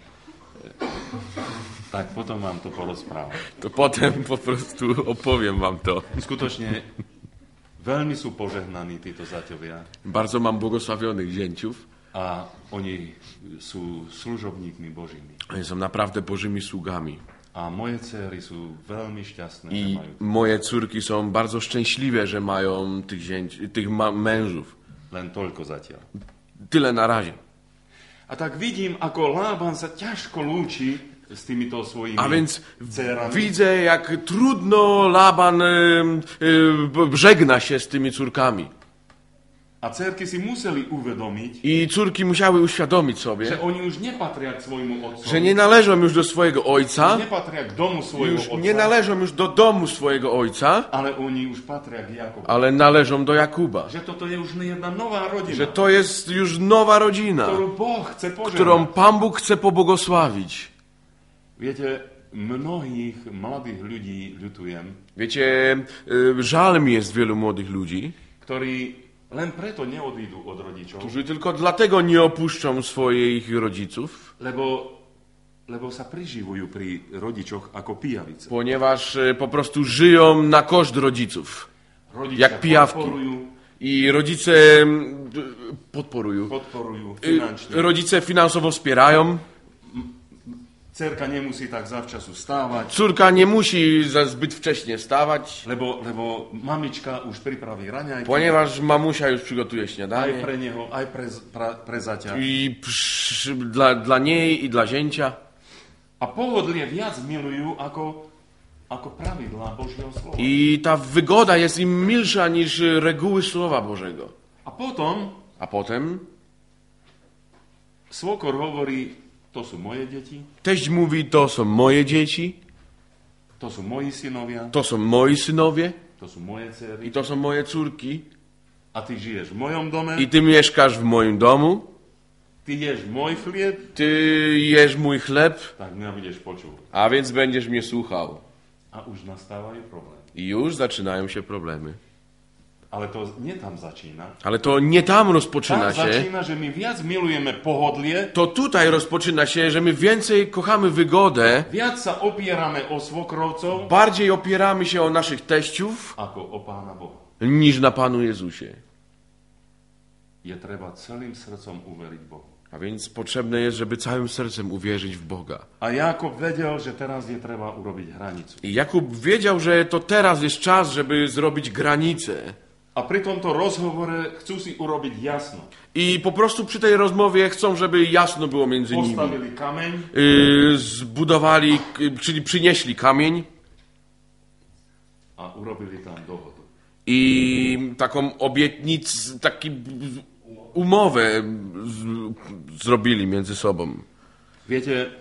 tak potom vám to porozprávam. to potem po prostu opowiem wam to. Skutočne veľmi sú požehnaní títo zaťovia Bardzo mam błogosławionych zięciów. a oni sú služobníkmi Božími. Oni są naprawdę Bożymi sługami. A moje dcery sú veľmi šťastné, že I majú. moje córki są bardzo szczęśliwe, że mają tych, zięci, tych ma- mężów. Len toľko zatiaľ. Tyle na razie. A tak vidím, ako Lában sa ťažko lúči s týmito svojimi A więc dcerami. widzę, jak trudno Laban y, y, żegna się z tymi córkami. A dcerky si museli uvedomiť, I córki musiały uświadomić že sobie, oni už nepatria k svojmu otcovi, że nie należą już do swojego ojca, nepatria k domu svojho już otca, nie należą już do domu swojego ojca, ale oni už patria k Jakobu. ale należą do Jakuba. Že toto je už jedna nová rodina, Że to jest już nowa rodzina, ktorú Boh chce którą požehnať. Pan Bóg chce pobłogosławić. Viete, mnohých mladých ľudí ľutujem, Wiecie, y, żal mi jest wielu młodych ludzi, ktorí len preto neodídu od rodičov, którzy tylko dlatego nie opuszczą swoich rodziców, lebo, lebo sa priživujú pri rodičoch ako pijavice. ponieważ y, po prostu żyją na koszt rodziców. Rodičia Jak pijawki. podporujú, I rodzice mm, y, podporują. podporujú Y, finančne. Rodzice finansowo wspierają. Cerka nemusí tak zavčasu stávať, Córka nie musi za zbyt wcześnie wstawać, lebo, lebo mamička už pripraví raňajky, ponieważ mamusia już przygotuje aj śniadanie. pre neho, aj pre, pre, pre zaťa. I przy, dla, dla niej i dla zięcia. A pohodlie viac milujú ako, ako pravidlá Božieho slova. I ta wygoda jest im milsza niż reguły Słowa Bożego. A potom A potem svokor hovorí, to sú moje deti, teść mówi, to są moje dzieci, to sú moji synovia, to są moi synowie to sú moje i dcery to są moje córki. a ty žiješ v mojom dome, I ty mieszkasz w moim domu, ty ješ môj chlieb, ty jesz mój chleb, tak mňa budeš počúvať. a więc będziesz mnie słuchał. A už nastávajú problémy. I już zaczynają się problemy. Ale to nie tam začína. Ale to nie tam rozpoczyna Tam się. začína, že my viac milujeme pohodlie, To tutaj rozpoczyna się, że my więcej kochamy wygodę, viac sa opierame o svokrovcov, bardziej opieramy się o naszych teściów, ako o Pána Boha. niż na Panu Jezusie. Je treba celým srdcom uveriť Bohu. A więc potrzebne jest, żeby całym sercem uwierzyć w Boga. A Jakub wiedział, że teraz je trzeba urobić granicę. I Jakub wiedział, że to teraz jest czas, żeby zrobić granicę. A pri tomto rozhovore chcú si urobiť jasno. I po prostu przy tej rozmowie chcą, żeby jasno było między nimi. Postavili kameň. Yy, zbudowali, czyli przynieśli kamień. A urobili tam dohodu. I taką obietnicę, taki umowę z, zrobili między sobą. Viete,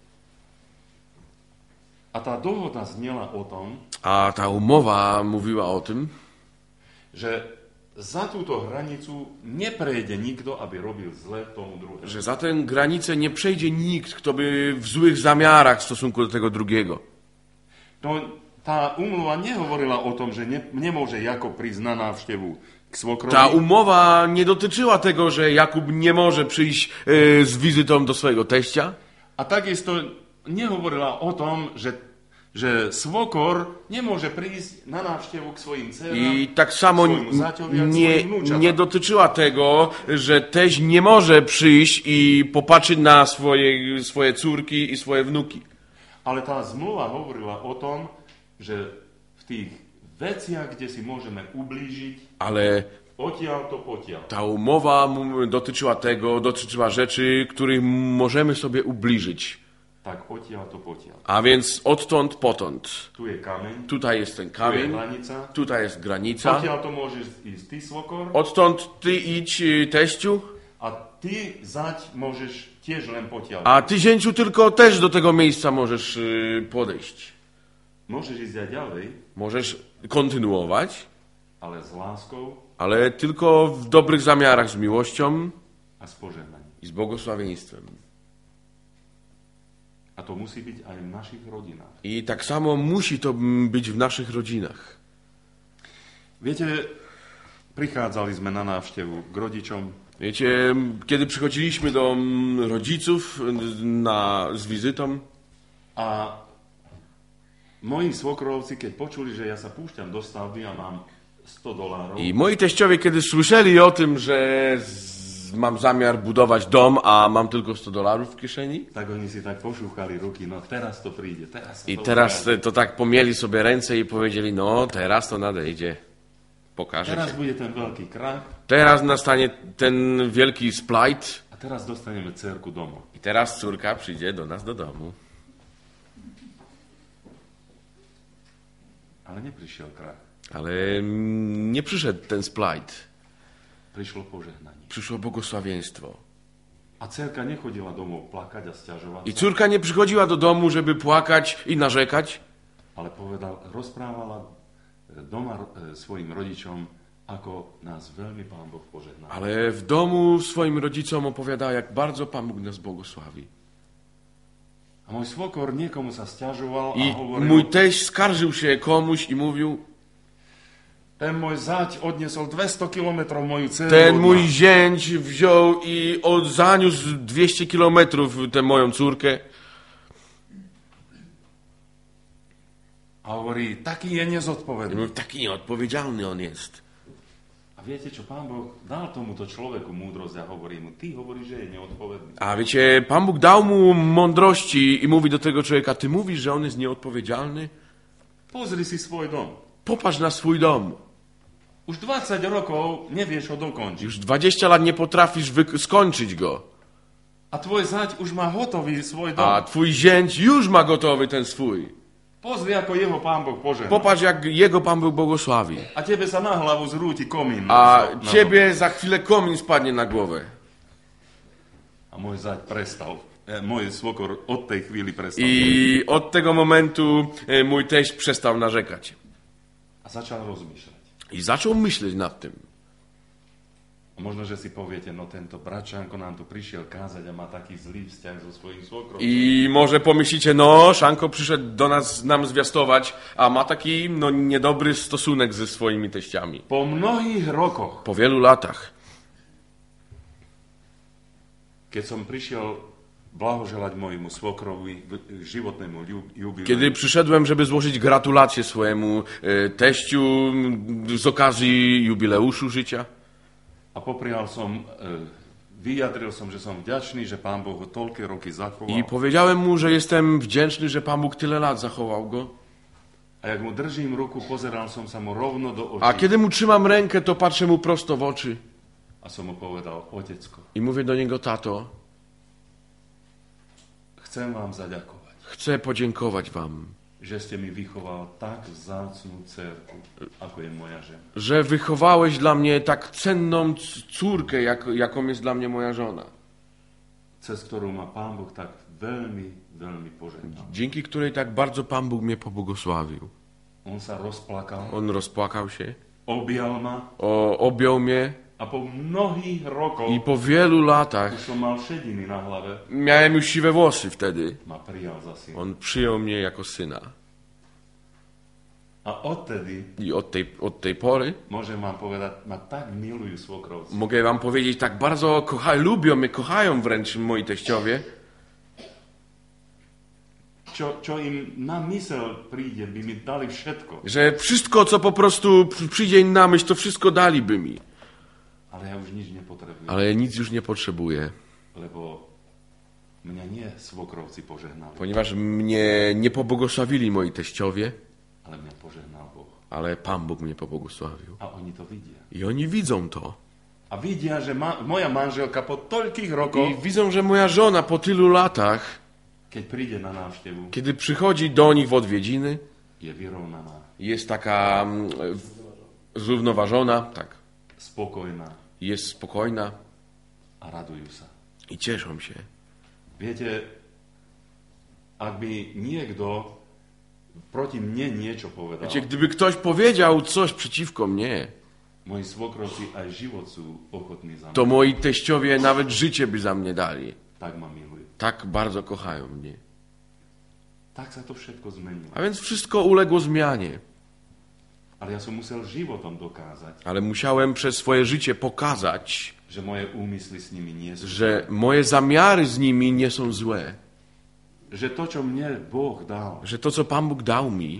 a tá dohoda znela o tom, A ta umowa mówiła o tym, že za túto hranicu neprejde nikto, aby robil zle tomu druhému. że za tę granicę nie przejdzie nikt, kto by w złych zamiarach w stosunku do tego drugiego. No, tá umluva nehovorila o tom, že ne, nemôže Jakob prísť na návštevu k svokrovi. Ta umowa nie dotyczyła tego, że Jakub nie może przyjść e, z wizytą do swojego teścia. A takisto nehovorila o tom, že že svokor nemôže prísť na návštevu k svojim dcerám, I tak samo svojmu zaťovi a k nie, svojim vnúčatám. nie dotyczyła tego, że teść nie może przyjść i popatrzeć na swoje, swoje córki i swoje wnuki. Ale tá zmluva hovorila o tom, že v tých veciach, kde si môžeme ublížiť, Ale odtiaľ to potiaľ. ta umowa m- dotyczyła tego, dotyczyła rzeczy, których możemy sobie ubliżyć. Tak odtiaľ to potiaľ. A więc odtąd potąd. Tu je kameň, Tutaj jest ten tu je kamień, hranica, tutaj jest granica. odtiaľ to môžeš ísť ty, svokor, Odtąd ty idź, y, teściu, a ty zať môžeš tiež len potiaľ. a ty, zięciu, tylko też do tego miejsca możesz y, podejść. Môžeš ísť aj ďalej, Możesz kontynuować, ale s láskou ale tylko w dobrych zamiarach, z miłością a s požehnaním. i z błogosławieństwem. A to musí byť aj v našich rodinách. I tak samo musi to mm, być w naszych rodzinach. Viete, prichádzali sme na návštevu k rodičom Wiecie, kiedy przychodziliśmy do mm, rodziców na, z wizytą, a moji svokrovci, keď počuli, že ja sa púšťam do stavby a mám sto dolárov, i moi teściowie, kiedy słyszeli o tym, że z, mam zamiar budować dom, a mam tylko sto dolarów w kieszeni, tak oni si tak pošúchali ruky, no teraz to príde, teraz sa i to teraz ukáže. to tak pomieli sobie ręce i powiedzieli, no teraz to nadejdzie, pokażę Teraz się. bude ten veľký krach Teraz nastanie ten wielki splajt a teraz dostaneme dcerku domov. i teraz córka przyjdzie do nas do domu. Ale neprišiel krach, Ale mm, nie przyszedł ten splajt, prišlo požehnanie. przyszło błogosławieństwo. A dcerka nechodila domov plakať a sťažovať I sa, córka nie przychodziła do domu, żeby płakać i narzekać, ale povedal, rozprávala doma e, svojim rodičom, ako nás veľmi Pán Boh požehnal. ale w domu swoim rodzicom opowiadała, jak bardzo Pan Bóg nas błogosławi. A môj svokor niekomu sa sťažoval a I hovoril, mój teść skarżył się komuś i mówił, ten môj zať odniesol dvesto kilometrov moju dceru. ten od mój nás. zięć wziął i od, zaniósł dwieście kilometrów tę moją córkę. A hovorí, taký je I nezodpovedný. mówił, taki nieodpowiedzialny on jest. A viete čo, Pán Boh dal tomuto človeku múdrosť a hovorí mu, ty hovoríš, že je neodpovedný. A wiecie, Pan Bóg dał mu mądrości i mówi do tego człowieka, ty mówisz, że on jest nieodpowiedzialny? Pozri si svoj dom. Popatrz na swój dom. Už dvadsať rokov nevieš ho dokončiť. Już dwadzieścia lat nie potrafisz wy- skończyć go. A tvoj zať už má hotový svoj dom. A twój zięć już ma gotowy ten swój. Pozri, ako jeho Pán Boh požehnal. Popatrz, jak jego Pan Bóg błogosławi. A tebe sa na hlavu zrúti komín. A Na- na ciebie za chwilę komin spadnie na głowę. dom. A môj zať prestal. E, môj svokor od tej chvíli prestal. I od tego momentu e, mój teść przestał narzekać. A začal rozmýšľať. I zaczął myśleć nad tym. A možno, že si poviete, no tento bratčanko nám tu prišiel kázať a má taký zlý vzťah so svojím svokrom. I może pomyślicie, no, Szanko przyszedł do nas, nam zwiastować, a ma taki, no, niedobry stosunek ze swoimi teściami. Po mnohých rokoch, Po wielu latach, keď som prišiel blahoželať mojemu svokrovi k životnému ju- jubileu, kiedy przyszedłem, żeby złożyć gratulacje swojemu e, teściu m, z okazji jubileuszu życia, a poprial som e, vyjadril som, že som vďačný, že Pán Boh ho toľké roky zachoval. I powiedziałem mu, że jestem wdzięczny, że Pan Bóg tyle lat zachował go. A jak mu držím ruku, pozeral som sa mu rovno do očí. A kiedy mu trzymam rękę, to patrzę mu prosto w oczy A som mu povedal, otecko, i mówię do niego: tato, chcem vám zaďakovať, chcę podziękować wam, že ste mi vychoval tak vzácnú dcerku, ako je moja žena. że wychowałeś dla mnie tak cenną c- córkę, jak, jaką jest dla mnie moja żona. Cez ktorú ma Pán Boh tak veľmi, veľmi požehnal. Dzięki której tak bardzo Pan Bóg mnie pobłogosławił. On sa rozplakal, On rozpłakał się, objal ma o, objął mnie a po mnohých rokoch, i po wielu už latach, som mal šediny na hlave, miałem już siwe włosy wtedy, ma prijal za syna. on przyjął mnie jako syna. A odtedy, I od tej, od tej pory môžem vám povedať, ma tak milujú svokrovci. mogę wam powiedzieć, tak bardzo kochają, lubią mnie, kochają wręcz moi teściowie, Čo, čo im na mysel príde, by mi dali všetko. że wszystko, co po prostu przy- przyjdzie im na myśl, to wszystko daliby mi. Ale ja už nič nepotrebujem, Ale nic już nie potrzebuję, lebo mňa nie svokrovci požehnali, ponieważ mnie nie pobłogosławili moi teściowie, ale mňa požehnal Boh. ale Pan Bóg mnie pobłogosławił. A oni to vidia. I oni widzą to. A vidia, že ma, moja manželka po toľkých rokoch, I widzą, że moja żona po tylu latach, keď príde na návštevu, kiedy przychodzi do nich w odwiedziny, je vyrovnaná, jest taka mm, zrównoważona, tak, spokojná jest spokojna a radujú sa. i cieszą się. Viete, ak by niekto proti mne niečo povedal, Wiecie, gdyby ktoś powiedział coś przeciwko mnie, moji svokrovci aj život sú ochotní za mňa. to moi teściowie nawet życie by za mnie dali. Tak ma milujú. Tak bardzo kochają mnie. Tak sa to všetko zmenilo. A więc wszystko uległo zmianie. Ale ja som musel životom dokázať, Ale musiałem przez swoje życie pokazać, že moje úmysly s nimi nie sú. że moje zamiary z nimi nie są złe. Že to, čo mne Boh dal, Że to, co Pan Bóg dał mi,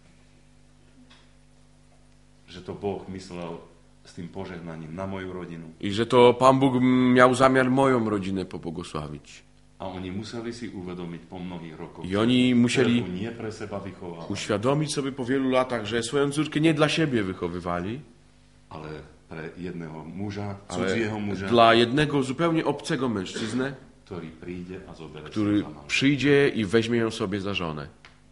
že to Boh myslel s tým požehnaním na moju rodinu. i że to Pan Bóg miał zamiar moją rodzinę pobłogosławić. A oni museli si uvedomiť po mnohých rokoch, I oni že musieli dcerku nie pre seba vychovávali, uświadomić sobie po wielu latach, że swoją córkę nie dla siebie wychowywali, ale pre jedného muža, ale cudzieho muža, dla jednego zupełnie obcego mężczyznę, ktorý príde a zoberie który si za manžela. przyjdzie i weźmie ją sobie za żonę.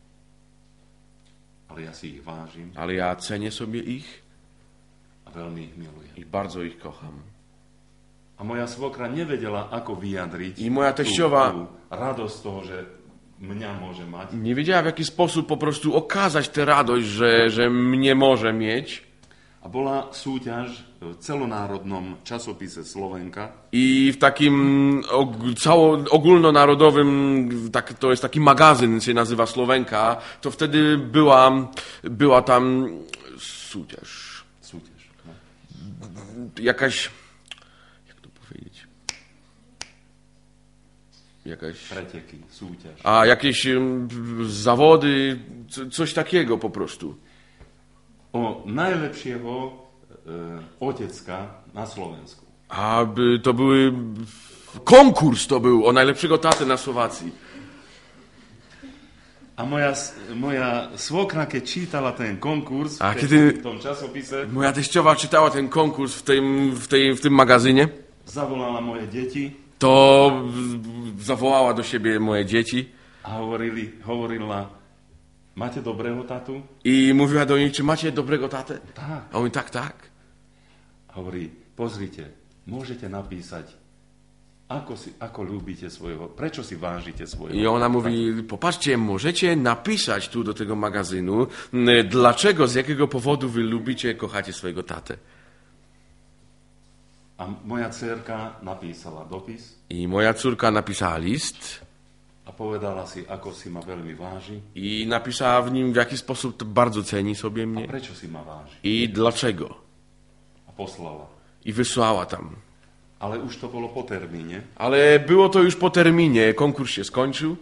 Ale ja si ich vážim Ale ja cenię sobie ich a veľmi ich milujem. i bardzo ich kocham. A moja svokra nevedela, ako vyjadriť I moja teściowa- tú, tú radosť toho, že mňa môže mať. Nie wiedziała, w jaki sposób po prostu okazać tę radość, że, że mnie może mieć. A bola súťaž v celonárodnom časopise Slovenka, I w takim og, cało ogólnonarodowym, tak, to jest taki magazyn, się nazywa Slovenka, to wtedy była, była tam súťaž. súťaž, no. Jakaś, jak to powiedzieć? Jakaś, preteky, súťaž. a jakieś em, zawody, co- coś takiego po prostu. O najlepšieho e, otecka na Slovensku. A by, to były, konkurs to był o najlepszego tatę na Słowacji. A moja, moja svokra, keď čítala ten konkurs A v, kiedy- v tom časopise, Moja teściowa czytała ten konkurs w tym, w tej, w tym magazynie, zavolala moje deti to w- zawołała do siebie moje dzieci a hovorili, hovorila, máte dobrého tatu? i mówiła do nich, czy macie dobrego tatę? Tak. A oni tak, tak. A hovorí, pozrite, môžete napísať, ako, si, ako ľúbite svojho, prečo si vážite svojho I ona tatu? mówi, popatrzcie, możecie napisać tu do tego magazynu, m, dlaczego, z jakiego powodu wy lubicie, kochacie swojego tatę. A moja dcerka napísala dopis I moja córka napisała list a povedala si, ako si ma veľmi váži i napisała w nim, w jaki sposób to bardzo ceni sobie a mnie prečo si ma váži. i dlaczego. A poslala. I wysłała tam. Ale už to bolo po termíne Ale było to już po terminie, konkurs się skończył.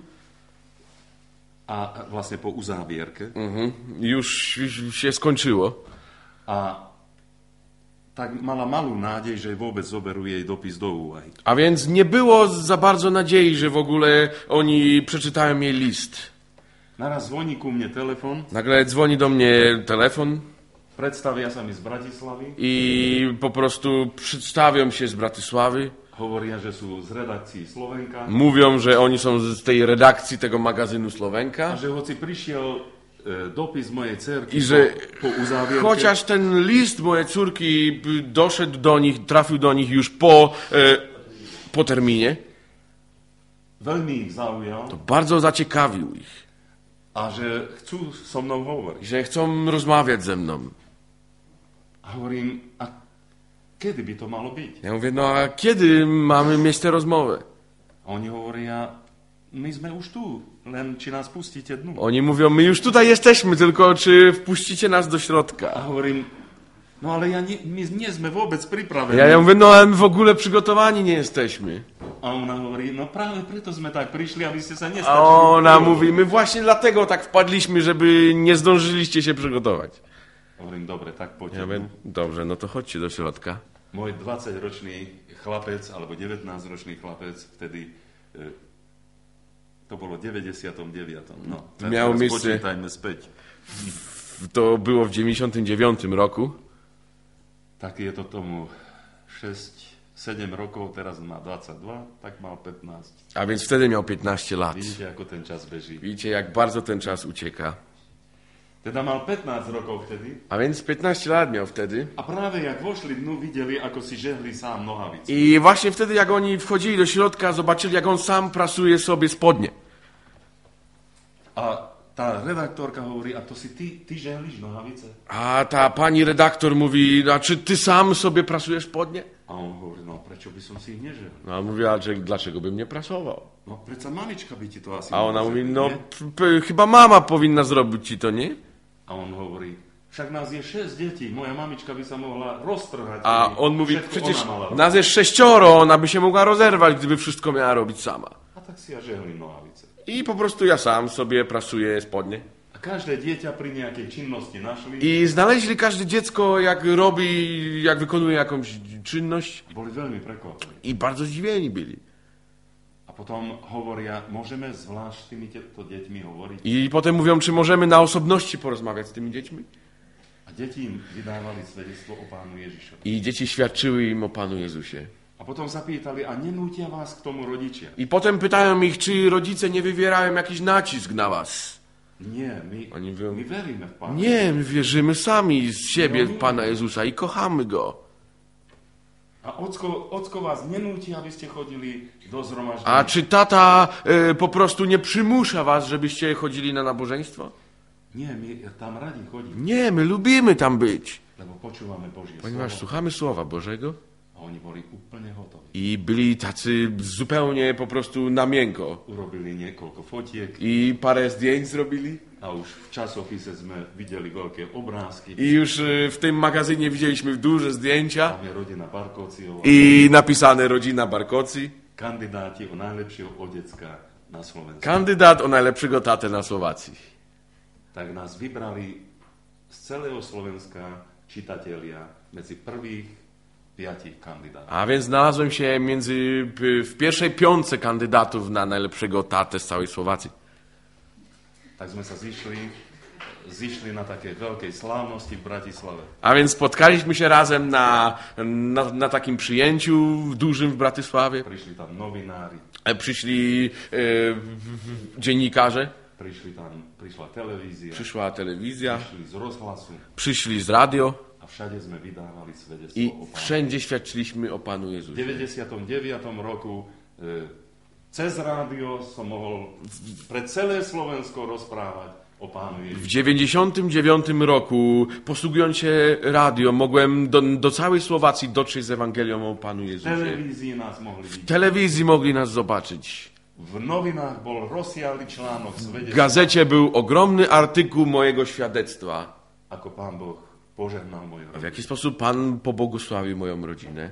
a vlastne po uzávierke. Mhm. Już, już się skończyło. A tak mala malú nádej, že vôbec zoberú jej dopis do úvahy. A więc nie było za bardzo nadziei, że w ogóle oni przeczytają jej list. Naraz zvoní ku mne telefon, Nagle dzwoni do mnie telefon predstavia sa mi z Bratislavy, i po prostu przedstawią się z Bratysławy. hovoria, že sú z redakcií Slovenka Mówią, że oni są z tej redakcji tego magazynu a Slovenka. že hoci prišiel e, dopis mojej cerky I że po, po uzávierke, chociaż ten list mojej córki doszedł do nich, trafił do nich już po, e, po terminie, veľmi ich zaujal to bardzo zaciekawił ich, a že chcú so mnou hovoriť. że chcą rozmawiać ze mną. A hovorím, a kedy by to malo byť? Ja mówię, no a kiedy mamy mieć tę rozmowę? A oni hovoria, my sme už tu, len či nás pustíte dnu. Oni mówią, my już tutaj jesteśmy, tylko czy wpuścicie nas do A środka? hovorím, no ale ja nie, my nie sme vôbec pripravení. Ja, ja mówię, no ale my w ogóle przygotowani nie jesteśmy. A ona hovorí, no práve preto sme tak prišli, aby ste sa A nestačili. ona mówi, my właśnie dlatego tak wpadliśmy, żeby nie zdążyliście się przygotować. Hovorím, dobre, tak Ja poďte. mówię, dobrze, no to chodźcie do środka. Môj dvadsaťročný chlapec, alebo devätnásťročný chlapec, vtedy, e, to bolo v deväťdesiatom deviatom No, tak Miało teraz miejsce- počítajme späť. To było w dziewięćdziesiątym dziewiątym roku. Tak je to tomu šesť sedem rokov, teraz má dvadsaťdva, tak mal pätnásť. A więc wtedy miał piętnaście lat. Vidíte, ako ten čas beží. Widzicie, jak bardzo ten czas ucieka. Teda mal pätnásť rokov vtedy A więc piętnaście lat miał wtedy. a práve jak vošli dnu, videli, ako si žehli sám nohavice. I właśnie wtedy, jak oni wchodzili do środka, zobaczyli, jak on sam prasuje sobie spodnie. A tá redaktorka hovorí, a to si ty, ty žehliš nohavice? A ta pani redaktor mówi, a czy ty sam sobie prasujesz spodnie? A on hovorí, no prečo by som si ich nežehol? No, a mówi, a czy, dlaczego bym nie prasował? No predsa mamička by ti to asi A ona mohla mówi, žehliť, no nie? p- p- chyba mama powinna zrobić ci to, nie? A on hovorí, však nás je šesť detí, moja mamička by sa mohla roztrhať. A keby on mówi, všetko przecież ona mala robiť. nas jest sześcioro, ona by się mogła rozerwać, gdyby wszystko miała robić sama. A tak si ja žehlím nohavice. I po prostu ja sam sobie prasuję spodnie. A každé dieťa pri nejakej činnosti našli, I znaleźli każde dziecko, jak robi, jak wykonuje jakąś czynność boli veľmi prekvapení. i bardzo zdziwieni byli. A potom hovoria, môžeme zvlášť s týmito deťmi hovoriť. I potem mówią, czy możemy na osobności porozmawiać z tymi dziećmi? A deti im vydávali svedectvo o Pánu Ježišovi. I dzieci świadczyły im o Panu Jezusie. A potom zapýtali, a nenútia vás k tomu rodičia? I potem pytają ich, czy rodzice nie wywierają jakiś nacisk na was. Nie, my, Oni mówią, my veríme v Pána. Nie, my wierzymy sami z siebie w Pana Jezusa i kochamy Go. A ocko, ocko vás nenúti, aby ste chodili do A zhromaždenia? czy tata e, po prostu nie przymusza was, żebyście chodzili na nabożeństwo? Nie, my tam radi chodíme, Nie, my lubimy tam być, lebo počúvame Božie ponieważ slovo. słuchamy Słowa Bożego A oni boli úplne hotoví. i byli tacy zupełnie po prostu na miękko. Urobili niekoľko fotiek I parę zdjęć zrobili. a už v časopise sme videli veľké obrázky. I już e, w tym magazynie widzieliśmy duże zdjęcia Tam je rodina Barkóciova, i napisane rodzina Barkoci. kandidáti o najlepšieho otecka na Slovensku. Kandydat o najlepszego tatę na Słowacji. Tak nás vybrali z celého Slovenska čitatelia medzi prvých piatich kandidátov. A więc znalazłem się między, w pierwszej piątce kandydatów na najlepszego tatę z całej Słowacji. Tak sme sa zišli, zišli na také veľkej slávnosti v Bratislave. A więc spotkaliśmy się razem na, na, na takim przyjęciu dużym w Bratysławie. Prišli tam novinári, E, Przyszli e, w- w- dziennikarze, prišli tam, prišla televízia, przyszła telewizja, prišli z rozhlasu przyszli z radio a všade sme vydávali svedectwo i o Pánu. wszędzie świadczyliśmy o Panu V Jezusie. deväťdesiatom deviatom roku e, cez rádio som mohol pre celé Slovensko rozprávať o Pánu W Ježišovi. dziewięćdziesiątym dziewiątym roku, posługując się radio, mogłem do, do całej Słowacji dotrzeć z Ewangelią o Panu V Jezusie. televízii nás mohli W vidieť. telewizji mogli nas zobaczyć. V novinách bol rozsiahly článok W svedectva, gazecie był ogromny artykuł mojego świadectwa. ako Pán Boh požehnal moju W rodinu. jaki sposób Pan pobłogosławił moją rodzinę.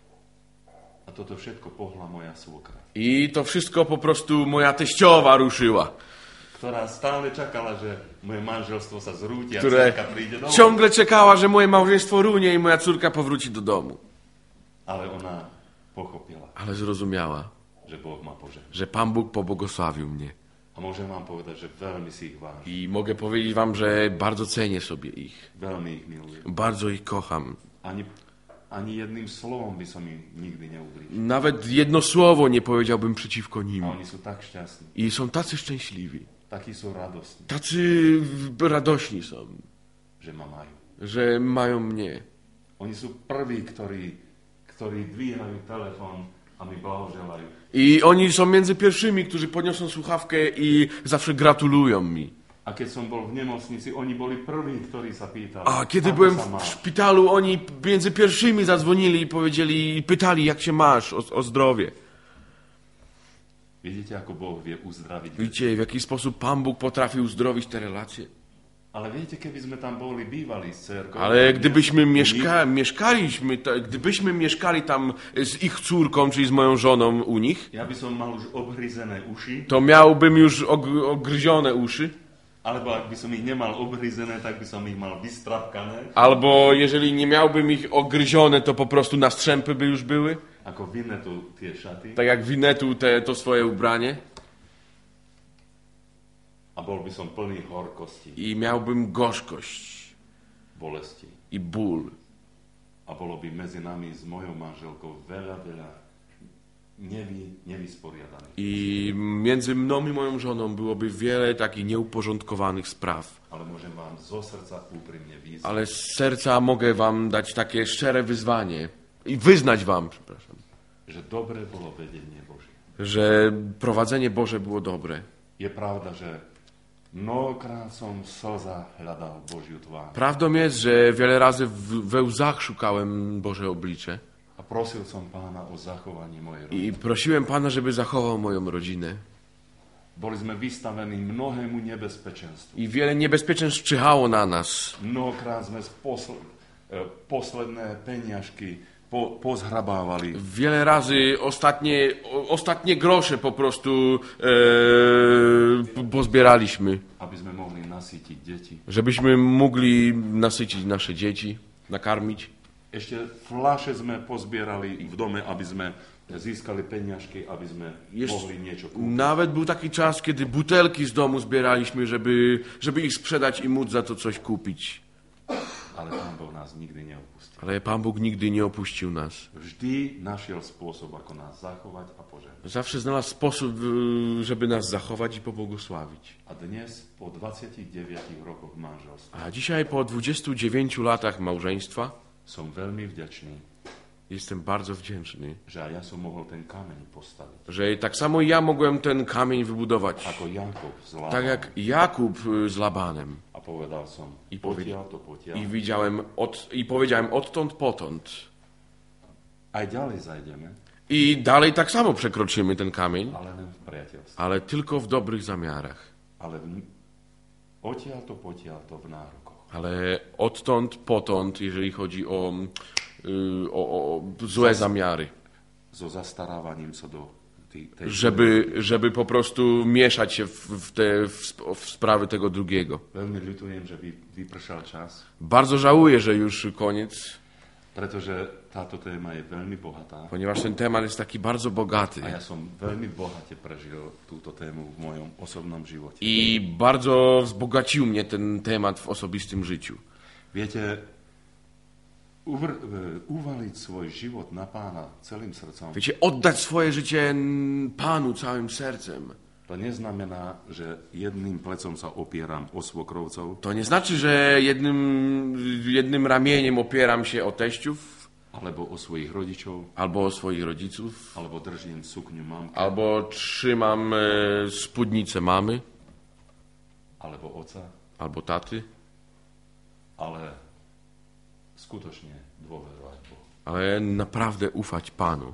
A toto všetko pohla moja svokra. I to wszystko po prostu moja teściowa ruszyła. ktorá stále čakala, že moje manželstvo sa zrúti a które córka príde domov. ciągle czekała, że moje małżeństwo runie i moja córka powróci do domu. Ale ona pochopila, Ale zrozumiała, že Boh ma požehnal. że Pan Bóg pobłogosławił mnie. A môžem vám povedať, že veľmi si ich vážim. I mogę powiedzieć wam, że bardzo cenię sobie ich. Veľmi ich milujem. Bardzo ich kocham. Ani, ani jedným slovom by som im nikdy neublížil. Nawet jedno słowo nie powiedziałbym przeciwko A nim. oni sú tak šťastní, I są tacy szczęśliwi. takí sú radostní, Tacy radośni są, že ma majú. że mają mnie. Oni sú prví, ktorí, ktorí dvíhajú telefon a mi blahoželajú. I oni są między pierwszymi, którzy podniosą słuchawkę i zawsze gratulują mi. A keď som bol v nemocnici, oni boli prví, ktorí sa pýtali, A kiedy ako byłem sa w máš? szpitalu, oni między pierwszymi zadzwonili i powiedzieli, i pytali, jak się masz, o, o zdrowie. Vidíte, ako Boh vie uzdraviť. Widzicie, w jaki sposób Pan Bóg potrafi uzdrowić te relacje. Ale viete, keby sme tam boli bývali z cerkou, Ale gdybyśmy u nich, mieszka, mieszkaliśmy, ta, gdybyśmy mieszkali tam z ich córką, czyli z moją żoną u nich, ja by som mal už obhryzené uši, to miałbym już og, ogryzione uszy. alebo ak by som ich nemal obhryzené, tak by som ich mal vystrapkané, Albo jeżeli nie miałbym ich ogryzione, to po prostu na strzępy by już były. ako Vinetu tie šaty. Tak jak Winetu te, to swoje ubranie. A bol by som plný horkosti, I miałbym gorzkość bolesti. i ból. A bolo by medzi nami s mojou manželkou veľa, veľa nevy, nevysporiadaných. I między mną i moją żoną byłoby wiele takich nieuporządkowanych spraw. Ale môžem vám zo srdca úprimne výzvať, Ale z serca mogę wam dać takie szczere wyzwanie i wyznać wam, przepraszam, že dobre bolo vedenie Božie. że prowadzenie Boże było dobre. Je pravda, že mnohokrát som v slzách hľadal Božiu tvár. Prawdą jest, że wiele razy w, we łzach szukałem Boże oblicze A prosil som Pána o zachovanie mojej rodiny. i prosiłem Pana, żeby zachował moją rodzinę. Boli sme vystavení mnohému nebezpečenstvu. I wiele niebezpieczeństw czyhało na nas. Mnohokrát sme z posl- e, posledné peniažky po- pozhrabávali. Wiele razy ostatnie, o, ostatnie grosze po prostu e, pozbieraliśmy, Aby sme mohli nasytiť deti. żebyśmy mogli nasycić nasze dzieci, nakarmić. Ešte fľaše sme pozbierali v dome, aby sme získali peniažky, aby sme Jeszcze- mohli niečo kúpiť. Nawet był taki czas, kiedy butelki z domu zbieraliśmy, żeby, żeby ich sprzedać i móc za to coś kupić. Ale Pán Boh nás nikdy neopustil. Ale Pan Bóg nigdy nie opuścił nas. Vždy našiel spôsob, ako nás zachovať a požehnať. Zawsze znalazł sposób, y, żeby nas zachować i pobłogosławić. A dnes, po dvadsiatich deviatich rokoch manželstva, A dzisiaj po dwudziestu dziewięciu latach małżeństwa som veľmi vďačný, jestem bardzo wdzięczny, že aj ja som mohol ten kameň postaviť. że tak samo ja mogłem ten kamień wybudować. Ako Jakob z Lábanom. Tak jak Jakub y, z Labanem. A povedal som, I potiaľ to potiaľ. I widziałem od, i powiedziałem odtąd potąd. Aj ďalej zajdeme, I dalej tak samo przekroczymy ten kamień, ale len v priateľstve. ale tylko w dobrych zamiarach. Ale v, odtiaľ to potiaľ to v nárokoch. Ale odtąd potąd, jeżeli chodzi o, y, o, o złe zamiary. So zastarávaním sa do tej, tej Żeby, żeby po prostu mieszać się w, w te w, sp- w sprawy tego drugiego. Veľmi ľutujem, že vy, vypršal čas, Bardzo żałuję, że już koniec, pretože táto téma je veľmi bohatá. ponieważ ten temat jest taki bardzo bogaty. A ja som veľmi bohate prežil túto tému v mojom osobnom živote. I bardzo wzbogacił mnie ten temat w osobistym życiu. Viete, uvr, e, uvaliť svoj život na Pána celým srdcom, Wiecie, oddać swoje życie Panu całym sercem. to neznamená, že jedným plecom sa opieram o svokrovcov, To nie znaczy, że jednym, jednym ramieniem opieram się o teściów, alebo o svojich rodičov, albo o swoich rodziców, alebo držím sukňu mamky, albo trzymam e, spódnicę mamy, alebo oca, albo taty, ale skutočne dôverovať Bohu. ale naprawdę ufać Panu.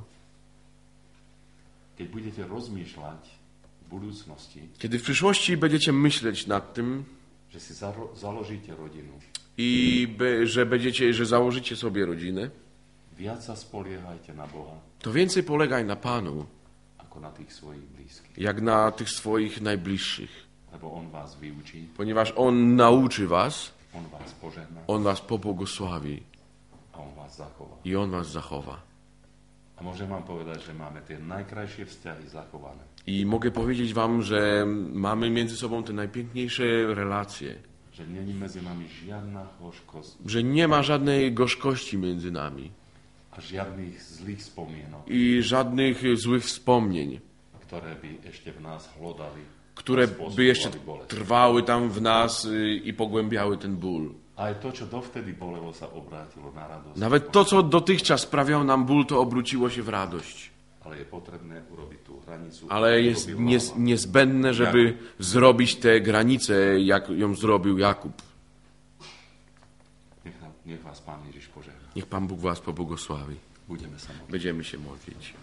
Keď budete rozmýšľať v budúcnosti, Kiedy w przyszłości będziecie myśleć nad tym že si zaro- založíte rodinu, i by, że będziecie, że założycie sobie rodzinę, viac sa spoliehajte na Boha, to więcej polegaj na Panu, ako na tých svojich blízkych. jak na tych swoich najbliższych. lebo on vás vyučí, ponieważ On nauczy was, on vás požehná On was pobłogosławi a on vás zachová. i On was zachowa. A môžem vám povedať, že máme tie najkrajšie vzťahy zachované. I mogę powiedzieć wam, że mamy między sobą te najpiękniejsze relacje, Že není medzi nami žiadna hořkosť że nie ma żadnej gorzkości między nami a žiadnych zlých spomienok, i żadnych złych wspomnień, ktoré by ešte v nás hlodali, które a by jeszcze spôsobovali bolesť. trwały tam w nas y, i pogłębiały ten ból. A aj to, čo dovtedy bolelo, sa obrátilo na radosť. Nawet to, co dotychczas sprawiało nam ból, to obróciło się w radość. Ale je potrebné urobiť tú hranicu. Ale jest Urobil nies, Laban. niezbędne, żeby zrobić tę granicę, jak ją zrobił Jakub. Nech, nech vás Pán Ježiš požehná. Niech Pan Bóg was pobłogosławi. Budeme sa modliť. Będziemy się modlić.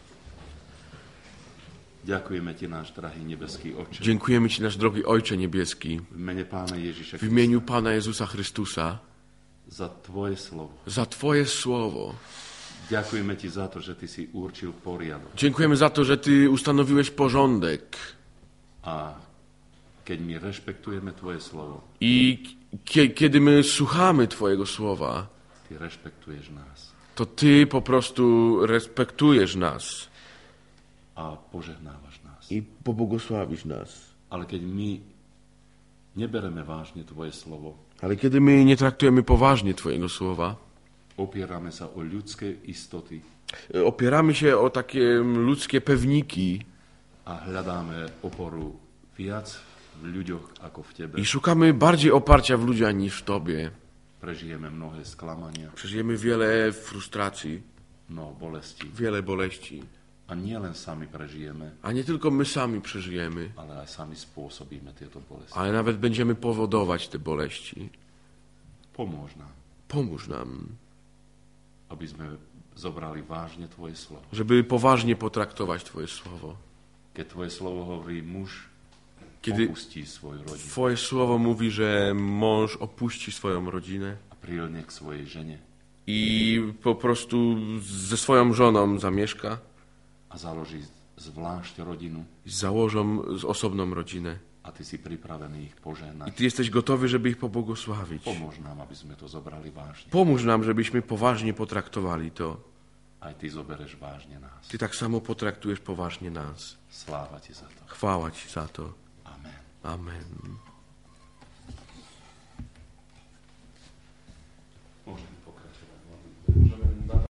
Ďakujeme Ti, náš drahý nebeský Otče. Dziękujemy Ci, nasz drogi Ojcze Niebieski, V mene Pána Ježiša w imieniu Pana Jezusa Chrystusa, za Tvoje slovo. za Twoje słowo. Ďakujeme Ti za to, že Ty si určil poriadok. Dziękujemy za to, że Ty ustanowiłeś porządek. A keď my rešpektujeme Tvoje slovo, I kie, kiedy my słuchamy Twojego słowa, Ty rešpektuješ nás to Ty po prostu respektujesz nas a požehnávaš nás. i pobłogosławisz nas. Ale keď my nebereme vážne Tvoje slovo, Ale kiedy my nie traktujemy poważnie Twojego słowa, opierame sa o ľudské istoty opieramy się o takie ludzkie pewniki a hľadáme oporu viac v ľuďoch ako v Tebe. i szukamy bardziej oparcia w ludziach niż w Tobie. Prežijeme mnohé sklamania, Przeżyjemy wiele frustracji, mnoho bolesti. wiele boleści. A nie len sami prežijeme, A nie tylko my sami przeżyjemy, ale aj sami spôsobíme tieto bolesti. ale nawet będziemy powodować te boleści. Pomôž nám, Pomóż nam, aby sme zobrali vážne Tvoje slovo. żeby poważnie potraktować Twoje słowo. Keď Tvoje slovo hovorí, muž Kiedy opustí svoju rodinu Twoje słowo mówi, że mąż opuści swoją rodzinę a prilne k svojej žene i po prostu ze swoją żoną zamieszka, a založí zvlášť rodinu i założą z osobną rodzinę. a Ty si pripravený ich I požehnať. Ty jesteś gotowy, żeby ich pobłogosławić. Pomôž nám, aby sme to zobrali vážne. Pomóż nam, żebyśmy poważnie potraktowali to. Aj Ty zobereš vážne nás. Ty tak samo potraktujesz poważnie nas. Sláva Ti za to. Chwała Ci za to. Amen. Amen.